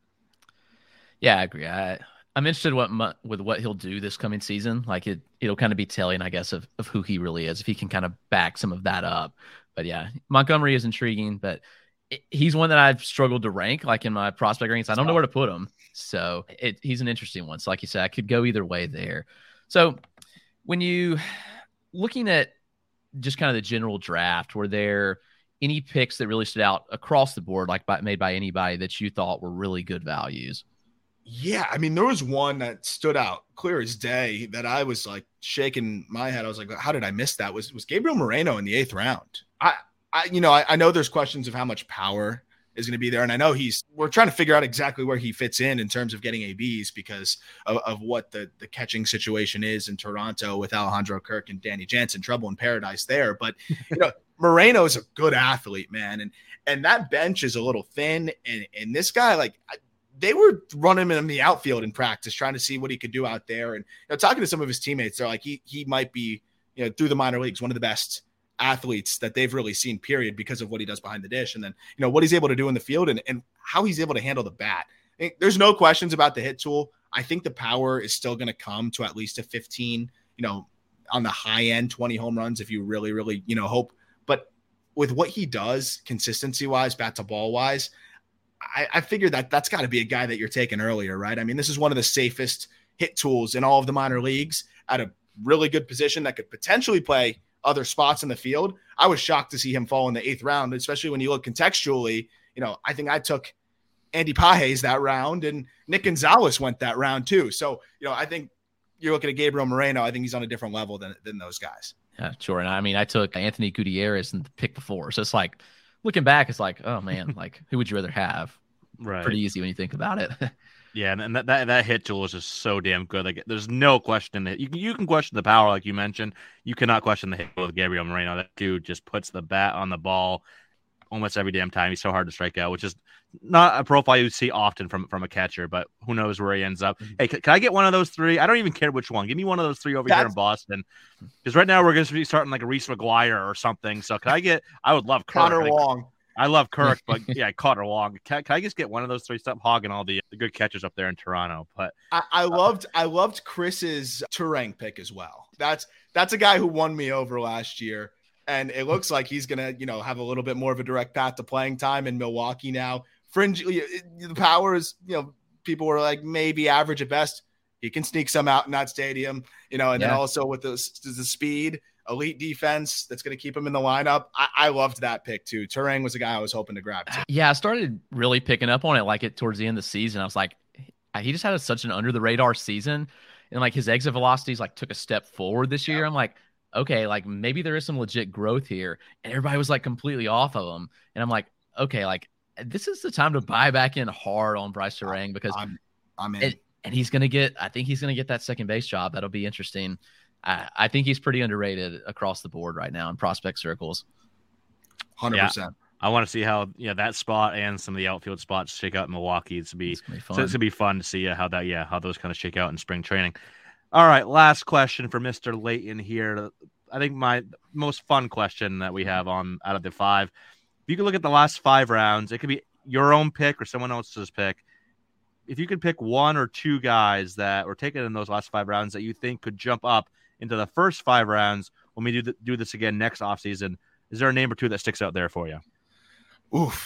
Yeah, I agree. I, I'm interested what with what he'll do this coming season. Like it, it'll kind of be telling, I guess, of, of who he really is, if he can kind of back some of that up. But yeah, Montgomery is intriguing, but it, he's one that I've struggled to rank, like in my prospect rankings. I don't know where to put him. So it, he's an interesting one. So like you said, I could go either way there. So when you looking at just kind of the general draft, were there any picks that really stood out across the board, like by, made by anybody that you thought were really good values? Yeah, I mean, there was one that stood out clear as day that I was like shaking my head. I was like, how did I miss that? Was was Gabriel Moreno in the eighth round? I, I you know, I, I know there's questions of how much power is going to be there. And I know he's, we're trying to figure out exactly where he fits in in terms of getting A Bs because of, of what the, the catching situation is in Toronto with Alejandro Kirk and Danny Jansen, trouble in paradise there. But, you know, Moreno is a good athlete, man. And, and that bench is a little thin. And, and this guy, like, they were running him in the outfield in practice, trying to see what he could do out there. And, you know, talking to some of his teammates, they're like, he, he might be, you know, through the minor leagues, one of the best athletes that they've really seen, period, because of what he does behind the dish. And then, you know, what he's able to do in the field and, and how he's able to handle the bat. I think there's no questions about the hit tool. I think the power is still going to come to at least a fifteen, you know, on the high end, twenty home runs if you really, really, you know, hope. But with what he does consistency wise, bat to ball wise, I, I figured that that's got to be a guy that you're taking earlier, right? I mean, this is one of the safest hit tools in all of the minor leagues at a really good position that could potentially play other spots in the field. I was shocked to see him fall in the eighth round, especially when you look contextually. You know, I think I took Andy Pages that round and Nick Gonzalez went that round too. So, you know, I think you're looking at Gabriel Moreno. I think he's on a different level than, than those guys. Yeah, sure. And I mean, I took Anthony Gutierrez in the pick before. So it's like, looking back, it's like, oh man, like who would you rather have? Right. Pretty easy when you think about it. Yeah, and that, that that hit tool is just so damn good. Like, there's no question that you can you can question the power, like you mentioned. You cannot question the hit tool with Gabriel Moreno. That dude just puts the bat on the ball almost every damn time. He's so hard to strike out, which is not a profile you see often from, from a catcher. But who knows where he ends up? Mm-hmm. Hey, can, can I get one of those three? I don't even care which one. Give me one of those three over That's... here in Boston, because right now we're going to be starting like a Reese McGuire or something. So can I get? I would love Kirk. Connor Wong. I love Kirk, but yeah, Connor Wong. Can, can I just get one of those three? Stop hogging all the, the good catchers up there in Toronto. But I, I loved I loved Chris's Turang pick as well. That's that's a guy who won me over last year, and it looks like he's gonna you know have a little bit more of a direct path to playing time in Milwaukee now. Fringe, the power is you know people were like maybe average at best. He can sneak some out in that stadium, you know, and yeah. then also with the the speed. Elite defense that's going to keep him in the lineup. I, I loved that pick too. Turang was a guy I was hoping to grab too. Yeah, I started really picking up on it like it towards the end of the season. I was like, he just had a, such an under the radar season, and like his exit velocities like took a step forward this year. Yeah. I'm like, okay, like maybe there is some legit growth here, and everybody was like completely off of him, and I'm like, okay, like this is the time to buy back in hard on Bryce Turang because I'm, I'm in, and, and he's gonna get. I think he's gonna get that second base job. That'll be interesting. I, I think he's pretty underrated across the board right now in prospect circles. one hundred percent. Yeah, I want to see how yeah that spot and some of the outfield spots shake out in Milwaukee. It's to be, it's gonna be fun. So it's gonna be fun to see how that yeah how those kind of shake out in spring training. All right, last question for Mister Layton here. I think my most fun question that we have on out of the five. If you could look at the last five rounds, it could be your own pick or someone else's pick. If you could pick one or two guys that were taken in those last five rounds that you think could jump up into the first five rounds when we do the, do this again next offseason, Is there a name or two that sticks out there for you? Oof.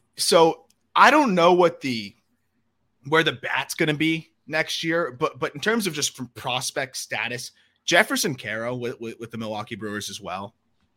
So I don't know what the where the bat's going to be next year, but but in terms of just from prospect status, Jefferson Caro with, with, with the Milwaukee Brewers as well.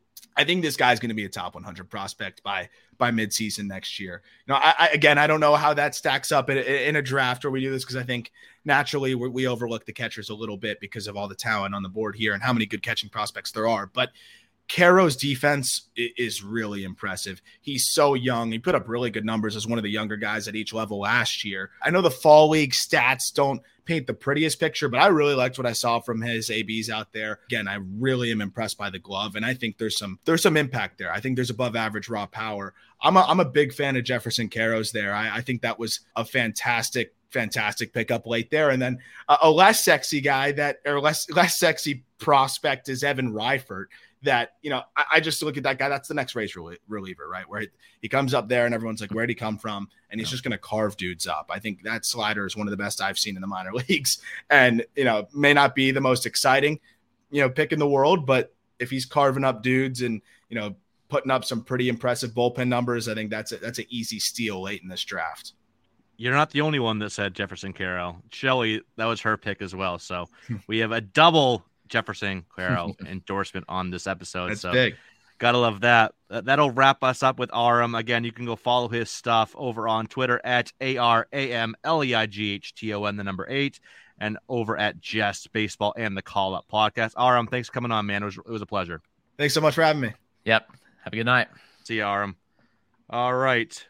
I think this guy's going to be a top one hundred prospect by by midseason next year. You know, I, I again, I don't know how that stacks up in, in a draft where we do this because I think naturally we, we overlook the catchers a little bit because of all the talent on the board here and how many good catching prospects there are. But Caro's defense is really impressive. He's so young. He put up really good numbers as one of the younger guys at each level last year. I know the fall league stats don't paint the prettiest picture, but I really liked what I saw from his A Bs out there. Again, I really am impressed by the glove, and I think there's some there's some impact there. I think there's above average raw power. I'm a, I'm a big fan of Jefferson Caro's there. I, I think that was a fantastic, fantastic pickup late there. And then a, a less sexy guy that or less less sexy prospect is Evan Reifert. That, you know, I, I just look at that guy. That's the next race reliever, right? Where he, he comes up there and everyone's like, where'd he come from? And he's just going to carve dudes up. I think that slider is one of the best I've seen in the minor leagues. And, you know, may not be the most exciting, you know, pick in the world, but if he's carving up dudes and, you know, putting up some pretty impressive bullpen numbers, I think that's a, that's an easy steal late in this draft. You're not the only one that said Jefferson Caro. Shelly, that was her pick as well. So we have a double Jefferson Caro endorsement on this episode. That's so big. Gotta love that. That'll wrap us up with Aram. Again, you can go follow his stuff over on Twitter at A R A M L E I G H T O N, the number eight, and over at Just Baseball and the Call Up Podcast. Aram, thanks for coming on, man. It was, it was a pleasure. Thanks so much for having me. Yep. Have a good night. See you, Aram. All right.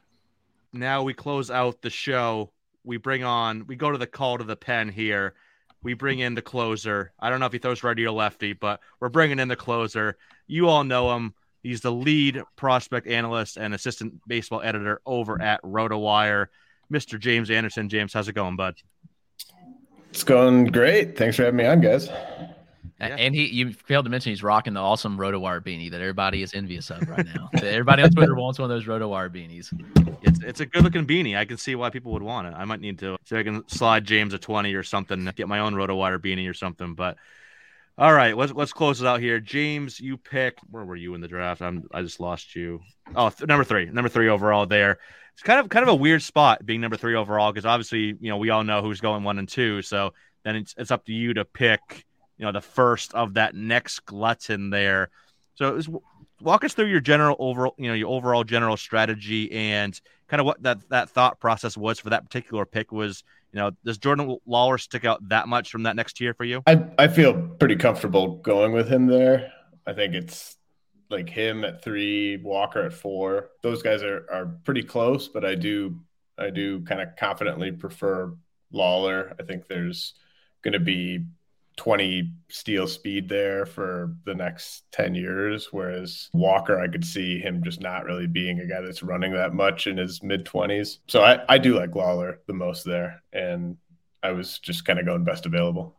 Now we close out the show. We bring on, we go to the call to the pen here. We bring in the closer. I don't know if he throws righty or lefty, but we're bringing in the closer. You all know him. He's the lead prospect analyst and assistant baseball editor over at RotoWire, Mister James Anderson. James, how's it going, bud? It's going great. Thanks for having me on, guys. Yeah. And he, you failed to mention he's rocking the awesome RotoWire beanie that everybody is envious of right now. Everybody on Twitter wants one of those RotoWire beanies. It's it's a good looking beanie. I can see why people would want it. I might need to so I can slide James a twenty or something, get my own RotoWire beanie or something. But all right, let's let's close it out here. James, you picked. Where were you in the draft? I'm I just lost you. Oh, th- number three, number three overall. There. It's kind of kind of a weird spot being number three overall because obviously you know we all know who's going one and two. So then it's it's up to you to pick. You know, the first of that next glutton there. So was, walk us through your general overall, you know, your overall general strategy and kind of what that, that thought process was for that particular pick was, you know, does Jordan Lawler stick out that much from that next tier for you? I, I feel pretty comfortable going with him there. I think it's like him at three, Walker at four. Those guys are, are pretty close, but I do, I do kind of confidently prefer Lawler. I think there's going to be twenty steal speed there for the next ten years. Whereas Walker, I could see him just not really being a guy that's running that much in his mid twenties. So I, I do like Lawler the most there. And I was just kind of going best available.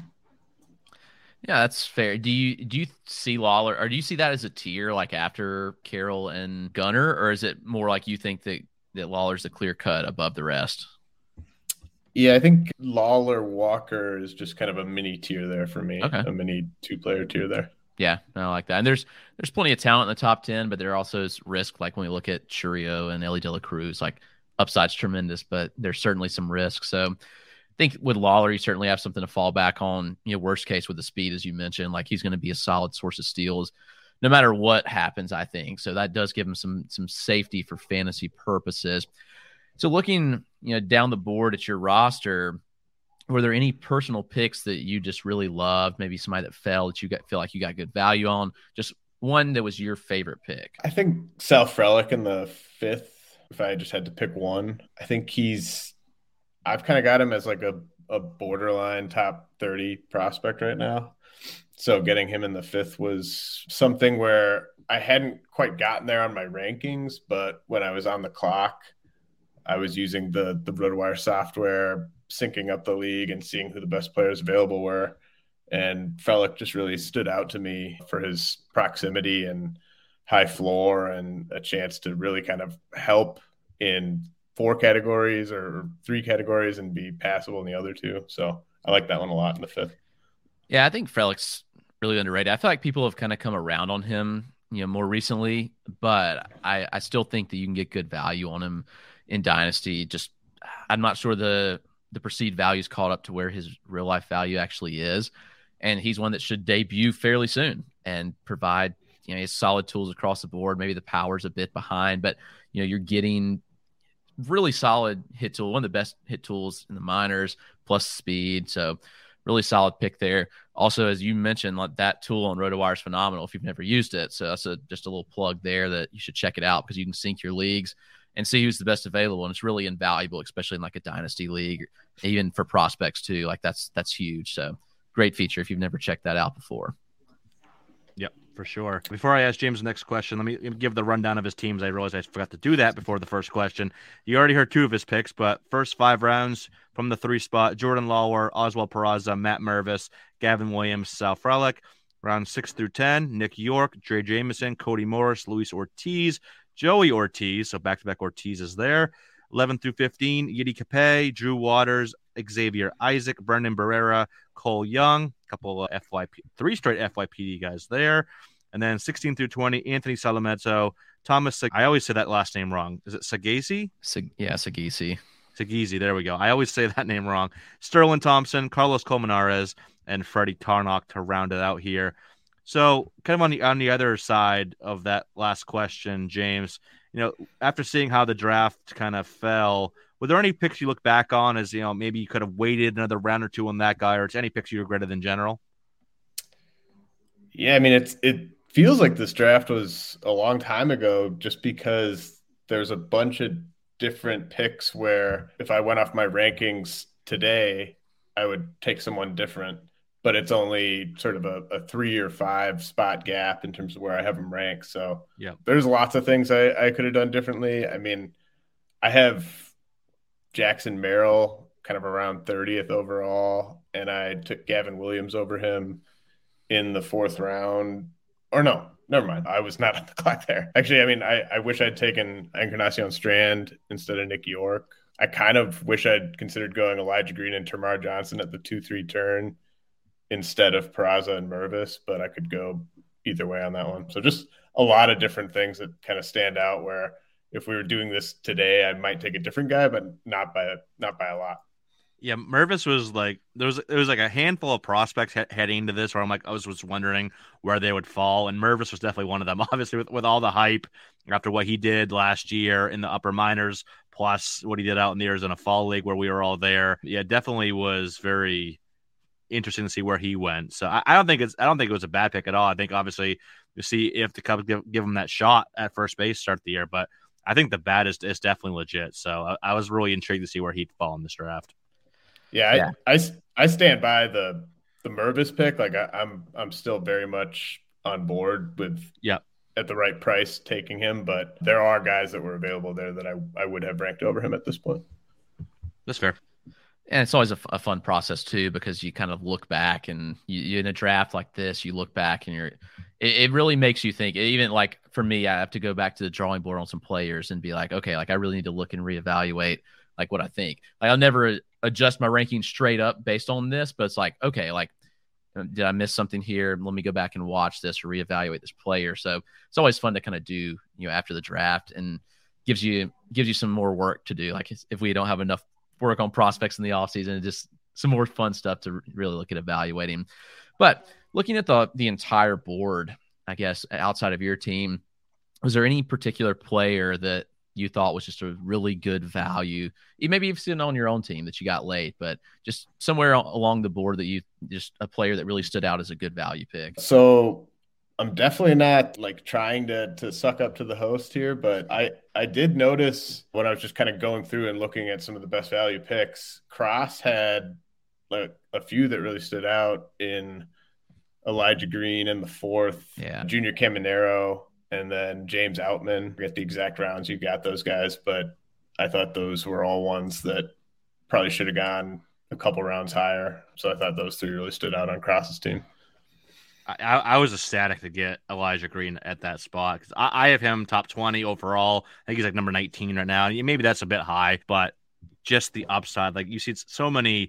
Yeah, that's fair. Do you, do you see Lawler or do you see that as a tier like after Carroll and Gunnar, or is it more like you think that, that Lawler's a clear cut above the rest? Yeah, I think Lawler Walker is just kind of a mini tier there for me. Okay. A mini two player tier there. Yeah, I like that. And there's there's plenty of talent in the top ten, but there also is risk. Like when we look at Churio and Ellie De La Cruz, like upside's tremendous, but there's certainly some risk. So I think with Lawler, you certainly have something to fall back on. You know, worst case with the speed, as you mentioned, like he's going to be a solid source of steals no matter what happens, I think. So that does give him some some safety for fantasy purposes. So looking, you know, down the board at your roster, were there any personal picks that you just really loved? Maybe somebody that fell that you got feel like you got good value on? Just one that was your favorite pick. I think Sal Frelick in the fifth. If I just had to pick one, I think he's. I've kind of got him as like a a borderline top thirty prospect right now. So getting him in the fifth was something where I hadn't quite gotten there on my rankings, but when I was on the clock, I was using the the RotoWire software, syncing up the league and seeing who the best players available were. And Frelick just really stood out to me for his proximity and high floor and a chance to really kind of help in four categories or three categories and be passable in the other two. So I like that one a lot in the fifth. Yeah, I think Frelick's really underrated. I feel like people have kind of come around on him, you know, more recently, but I, I still think that you can get good value on him in Dynasty. Just, I'm not sure the, the perceived value is caught up to where his real life value actually is. And he's one that should debut fairly soon and provide, you know, his solid tools across the board. Maybe the power's a bit behind, but, you know, you're getting really solid hit tool, one of the best hit tools in the minors, plus speed. So really solid pick there. Also, as you mentioned, like that tool on RotoWire is phenomenal if you've never used it. So that's a, just a little plug there that you should check it out because you can sync your leagues and see who's the best available. And it's really invaluable, especially in like a dynasty league, even for prospects too. Like that's, that's huge. So great feature if you've never checked that out before. Yep, for sure. Before I ask James the next question, let me give the rundown of his teams. I realized I forgot to do that before the first question. You already heard two of his picks, but first five rounds from the three spot, Jordan Lawler, Oswald Peraza, Matt Mervis, Gavin Williams, Sal Frelick. Round six through ten, Nick York, Dre Jameson, Cody Morris, Luis Ortiz, Joey Ortiz. So back-to-back Ortiz is there. eleven through fifteen, Yiddy Capay, Drew Waters, Xavier Isaac, Brendan Barrera, Cole Young, a couple of F Y P, three straight F Y P D guys there. And then sixteen through twenty, Anthony Salamezzo, Thomas, I always say that last name wrong. Is it Sagasi? Sag- yeah, Sagasi. Sagasi, there we go. I always say that name wrong. Sterling Thompson, Carlos Colmenares, and Freddie Tarnock to round it out here. So kind of on the on the other side of that last question, James, you know, after seeing how the draft kind of fell, were there any picks you look back on as, you know, maybe you could have waited another round or two on that guy, or it's any picks you regretted in general? Yeah, I mean, it's it feels like this draft was a long time ago just because there's a bunch of different picks where if I went off my rankings today, I would take someone different, but it's only sort of a, a three or five spot gap in terms of where I have them ranked. So yeah, there's lots of things I, I could have done differently. I mean, I have Jackson Merrill kind of around thirtieth overall, and I took Gavin Williams over him in the fourth round. Or no, never mind. I was not on the clock there. Actually, I mean, I, I wish I'd taken Encarnacion Strand instead of Nick York. I kind of wish I'd considered going Elijah Green and Termarr Johnson at the two three turn instead of Peraza and Mervis, but I could go either way on that one. So just a lot of different things that kind of stand out where if we were doing this today, I might take a different guy, but not by not by a lot. Yeah, Mervis was like there was there was like a handful of prospects he- heading into this where I'm like I was, was wondering where they would fall, and Mervis was definitely one of them. Obviously, with, with all the hype after what he did last year in the upper minors, plus what he did out in the Arizona Fall League where we were all there, yeah, definitely was very interesting to see where he went. So I, I don't think it's I don't think it was a bad pick at all. I think obviously you see if the Cubs give, give him that shot at first base start the year, but I think the bat is, is definitely legit. So I, I was really intrigued to see where he'd fall in this draft. Yeah, yeah. I, I I stand by the the Mervis pick. Like I, I'm I'm still very much on board with yeah at the right price taking him, but there are guys that were available there that I, I would have ranked over him at this point. That's fair. And it's always a, a fun process too, because you kind of look back and you, you in a draft like this, you look back and you're, it, it really makes you think. Even like for me, I have to go back to the drawing board on some players and be like, okay, like I really need to look and reevaluate like what I think. Like I'll never adjust my ranking straight up based on this, but it's like, okay, like did I miss something here? Let me go back and watch this or reevaluate this player. So it's always fun to kind of do, you know, after the draft, and gives you gives you some more work to do. Like if we don't have enough work on prospects in the offseason, just some more fun stuff to really look at evaluating. But looking at the the entire board, I guess outside of your team, was there any particular player that you thought was just a really good value? Maybe you've seen on your own team that you got late, but just somewhere along the board that you just a player that really stood out as a good value pick. So I'm definitely not like trying to to suck up to the host here, but I, I did notice when I was just kind of going through and looking at some of the best value picks, Cross had like a few that really stood out in Elijah Green in the fourth, yeah, Junior Caminero, and then James Outman. I forget the exact rounds you got those guys, but I thought those were all ones that probably should have gone a couple rounds higher. So I thought those three really stood out on Cross's team. I, I was ecstatic to get Elijah Green at that spot because I, I have him top twenty overall. I think he's like number nineteen right now. Maybe that's a bit high, but just the upside. Like you see so many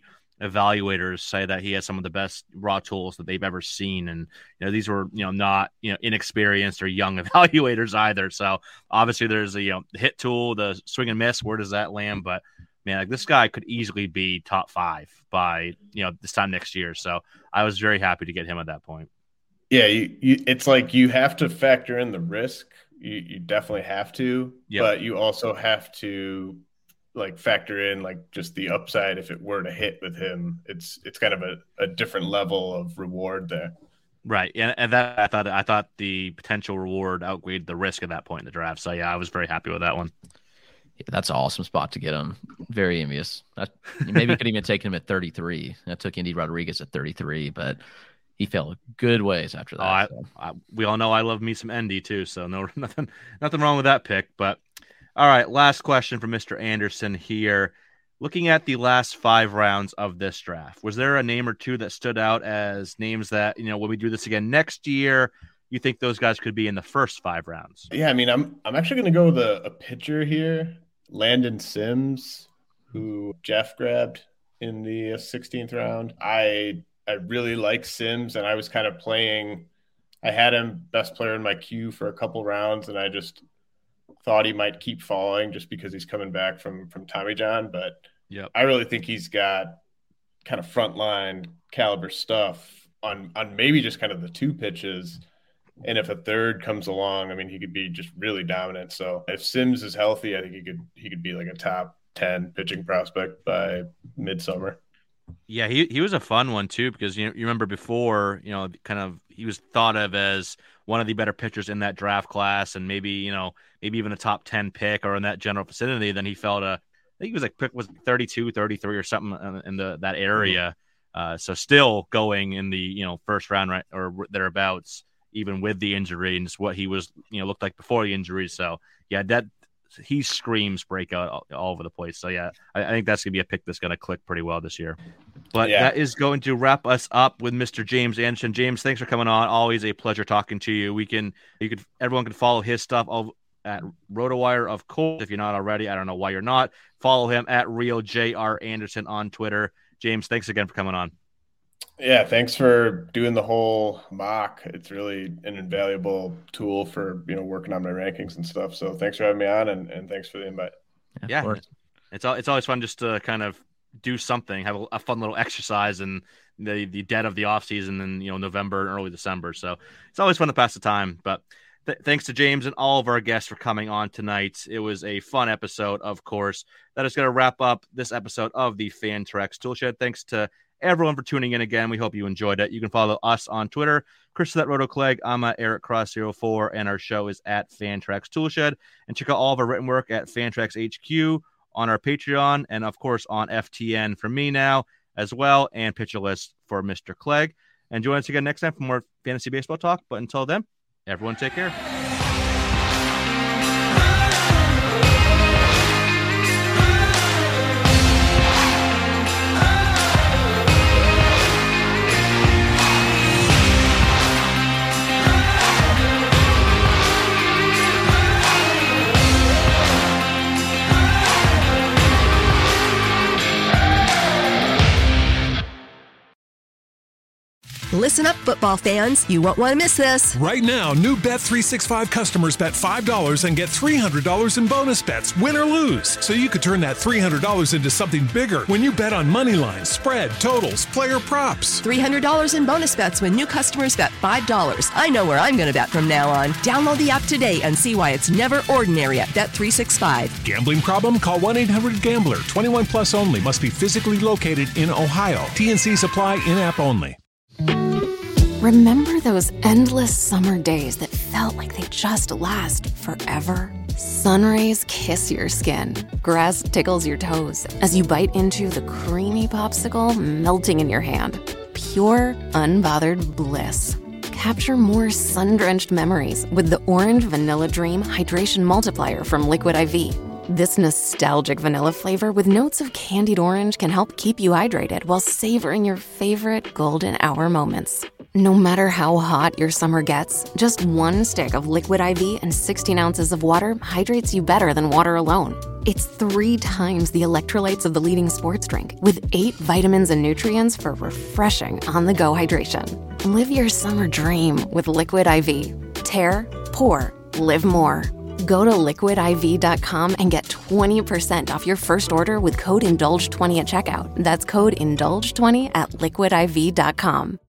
evaluators say that he has some of the best raw tools that they've ever seen. And, you know, these were, you know, not, you know, inexperienced or young evaluators either. So obviously there's a, you know, the hit tool, the swing and miss, where does that land? But man, like, this guy could easily be top five by, you know, this time next year. So I was very happy to get him at that point. Yeah. You, you, it's like, you have to factor in the risk. You, you definitely have to, yep. But you also have to, like, factor in like just the upside. If it were to hit with him, it's it's kind of a, a different level of reward there. Right. And, and that I thought I thought the potential reward outweighed the risk at that point in the draft. So yeah, I was very happy with that one. Yeah, that's an awesome spot to get him. Very envious. I, maybe could even take him at thirty-three. I took Indy Rodriguez at thirty-three, but he fell good ways after that. Oh, I, so. I, we all know I love me some Endy too, so no nothing nothing wrong with that pick. But all right, last question from Mister Anderson here. Looking at the last five rounds of this draft, was there a name or two that stood out as names that, you know, when we do this again next year, you think those guys could be in the first five rounds? Yeah, I mean, I'm I'm actually going to go with a, a pitcher here, Landon Sims, who Jeff grabbed in the sixteenth round. I I really like Sims, and I was kind of playing. I had him best player in my queue for a couple rounds, and I just thought he might keep falling just because he's coming back from from Tommy John. But yep. I really think he's got kind of frontline caliber stuff on on maybe just kind of the two pitches. And if a third comes along, I mean, he could be just really dominant. So if Sims is healthy, I think he could he could be like a top ten pitching prospect by midsummer. Yeah, he he was a fun one too, because you you remember before, you know, kind of he was thought of as one of the better pitchers in that draft class, and maybe, you know, maybe even a top ten pick or in that general vicinity. Then he fell to, I think he was like pick was thirty-two, thirty-three or something in the that area. Uh, so still going in the, you know, first round, right, or thereabouts, even with the injury and just what he was, you know, looked like before the injury. So yeah, that he screams breakout all, all over the place. So yeah, I, I think that's gonna be a pick that's gonna click pretty well this year. But yeah. That is going to wrap us up with Mister James Anderson. James, thanks for coming on. Always a pleasure talking to you. We can, you could, everyone can follow his stuff all at RotoWire, of course. If you're not already, I don't know why you're not. Follow him at Real J R Anderson on Twitter. James, thanks again for coming on. Yeah, thanks for doing the whole mock. It's really an invaluable tool for, you know, working on my rankings and stuff. So thanks for having me on, and, and thanks for the invite. Yeah, yeah. it's it's always fun just to kind of do something, have a, a fun little exercise in the, the dead of the off season in, you know, November and early December. So it's always fun to pass the time. But th- thanks to James and all of our guests for coming on tonight. It was a fun episode, of course. That is going to wrap up this episode of the Fantrax Toolshed. Thanks to everyone for tuning in again. We hope you enjoyed it. You can follow us on Twitter. Chris is at RotoClegg. I'm at Eric Cross zero four, and our show is at Fantrax Toolshed. And check out all of our written work at Fantrax H Q on our Patreon, and of course on F T N for me now as well, and Pitcher List for Mister Clegg. And join us again next time for more fantasy baseball talk. But until then, everyone take care. Listen up, football fans. You won't want to miss this. Right now, new Bet three sixty-five customers bet five dollars and get three hundred dollars in bonus bets, win or lose. So you could turn that three hundred dollars into something bigger when you bet on money lines, spread, totals, player props. three hundred dollars in bonus bets when new customers bet five dollars. I know where I'm going to bet from now on. Download the app today and see why it's never ordinary at Bet three sixty-five. Gambling problem? Call one eight hundred gambler. twenty-one plus only. Must be physically located in Ohio. T N C supply in-app only. Remember those endless summer days that felt like they just last forever? Sun rays kiss your skin. Grass tickles your toes as you bite into the creamy popsicle melting in your hand. Pure, unbothered bliss. Capture more sun-drenched memories with the Orange Vanilla Dream Hydration Multiplier from Liquid I V. This nostalgic vanilla flavor with notes of candied orange can help keep you hydrated while savoring your favorite golden hour moments. No matter how hot your summer gets, just one stick of Liquid I V and sixteen ounces of water hydrates you better than water alone. It's three times the electrolytes of the leading sports drink, with eight vitamins and nutrients for refreshing on-the-go hydration. Live your summer dream with Liquid I V. Tear, pour, live more. Go to liquid I V dot com and get twenty percent off your first order with code indulge twenty at checkout. That's code indulge twenty at liquid I V dot com.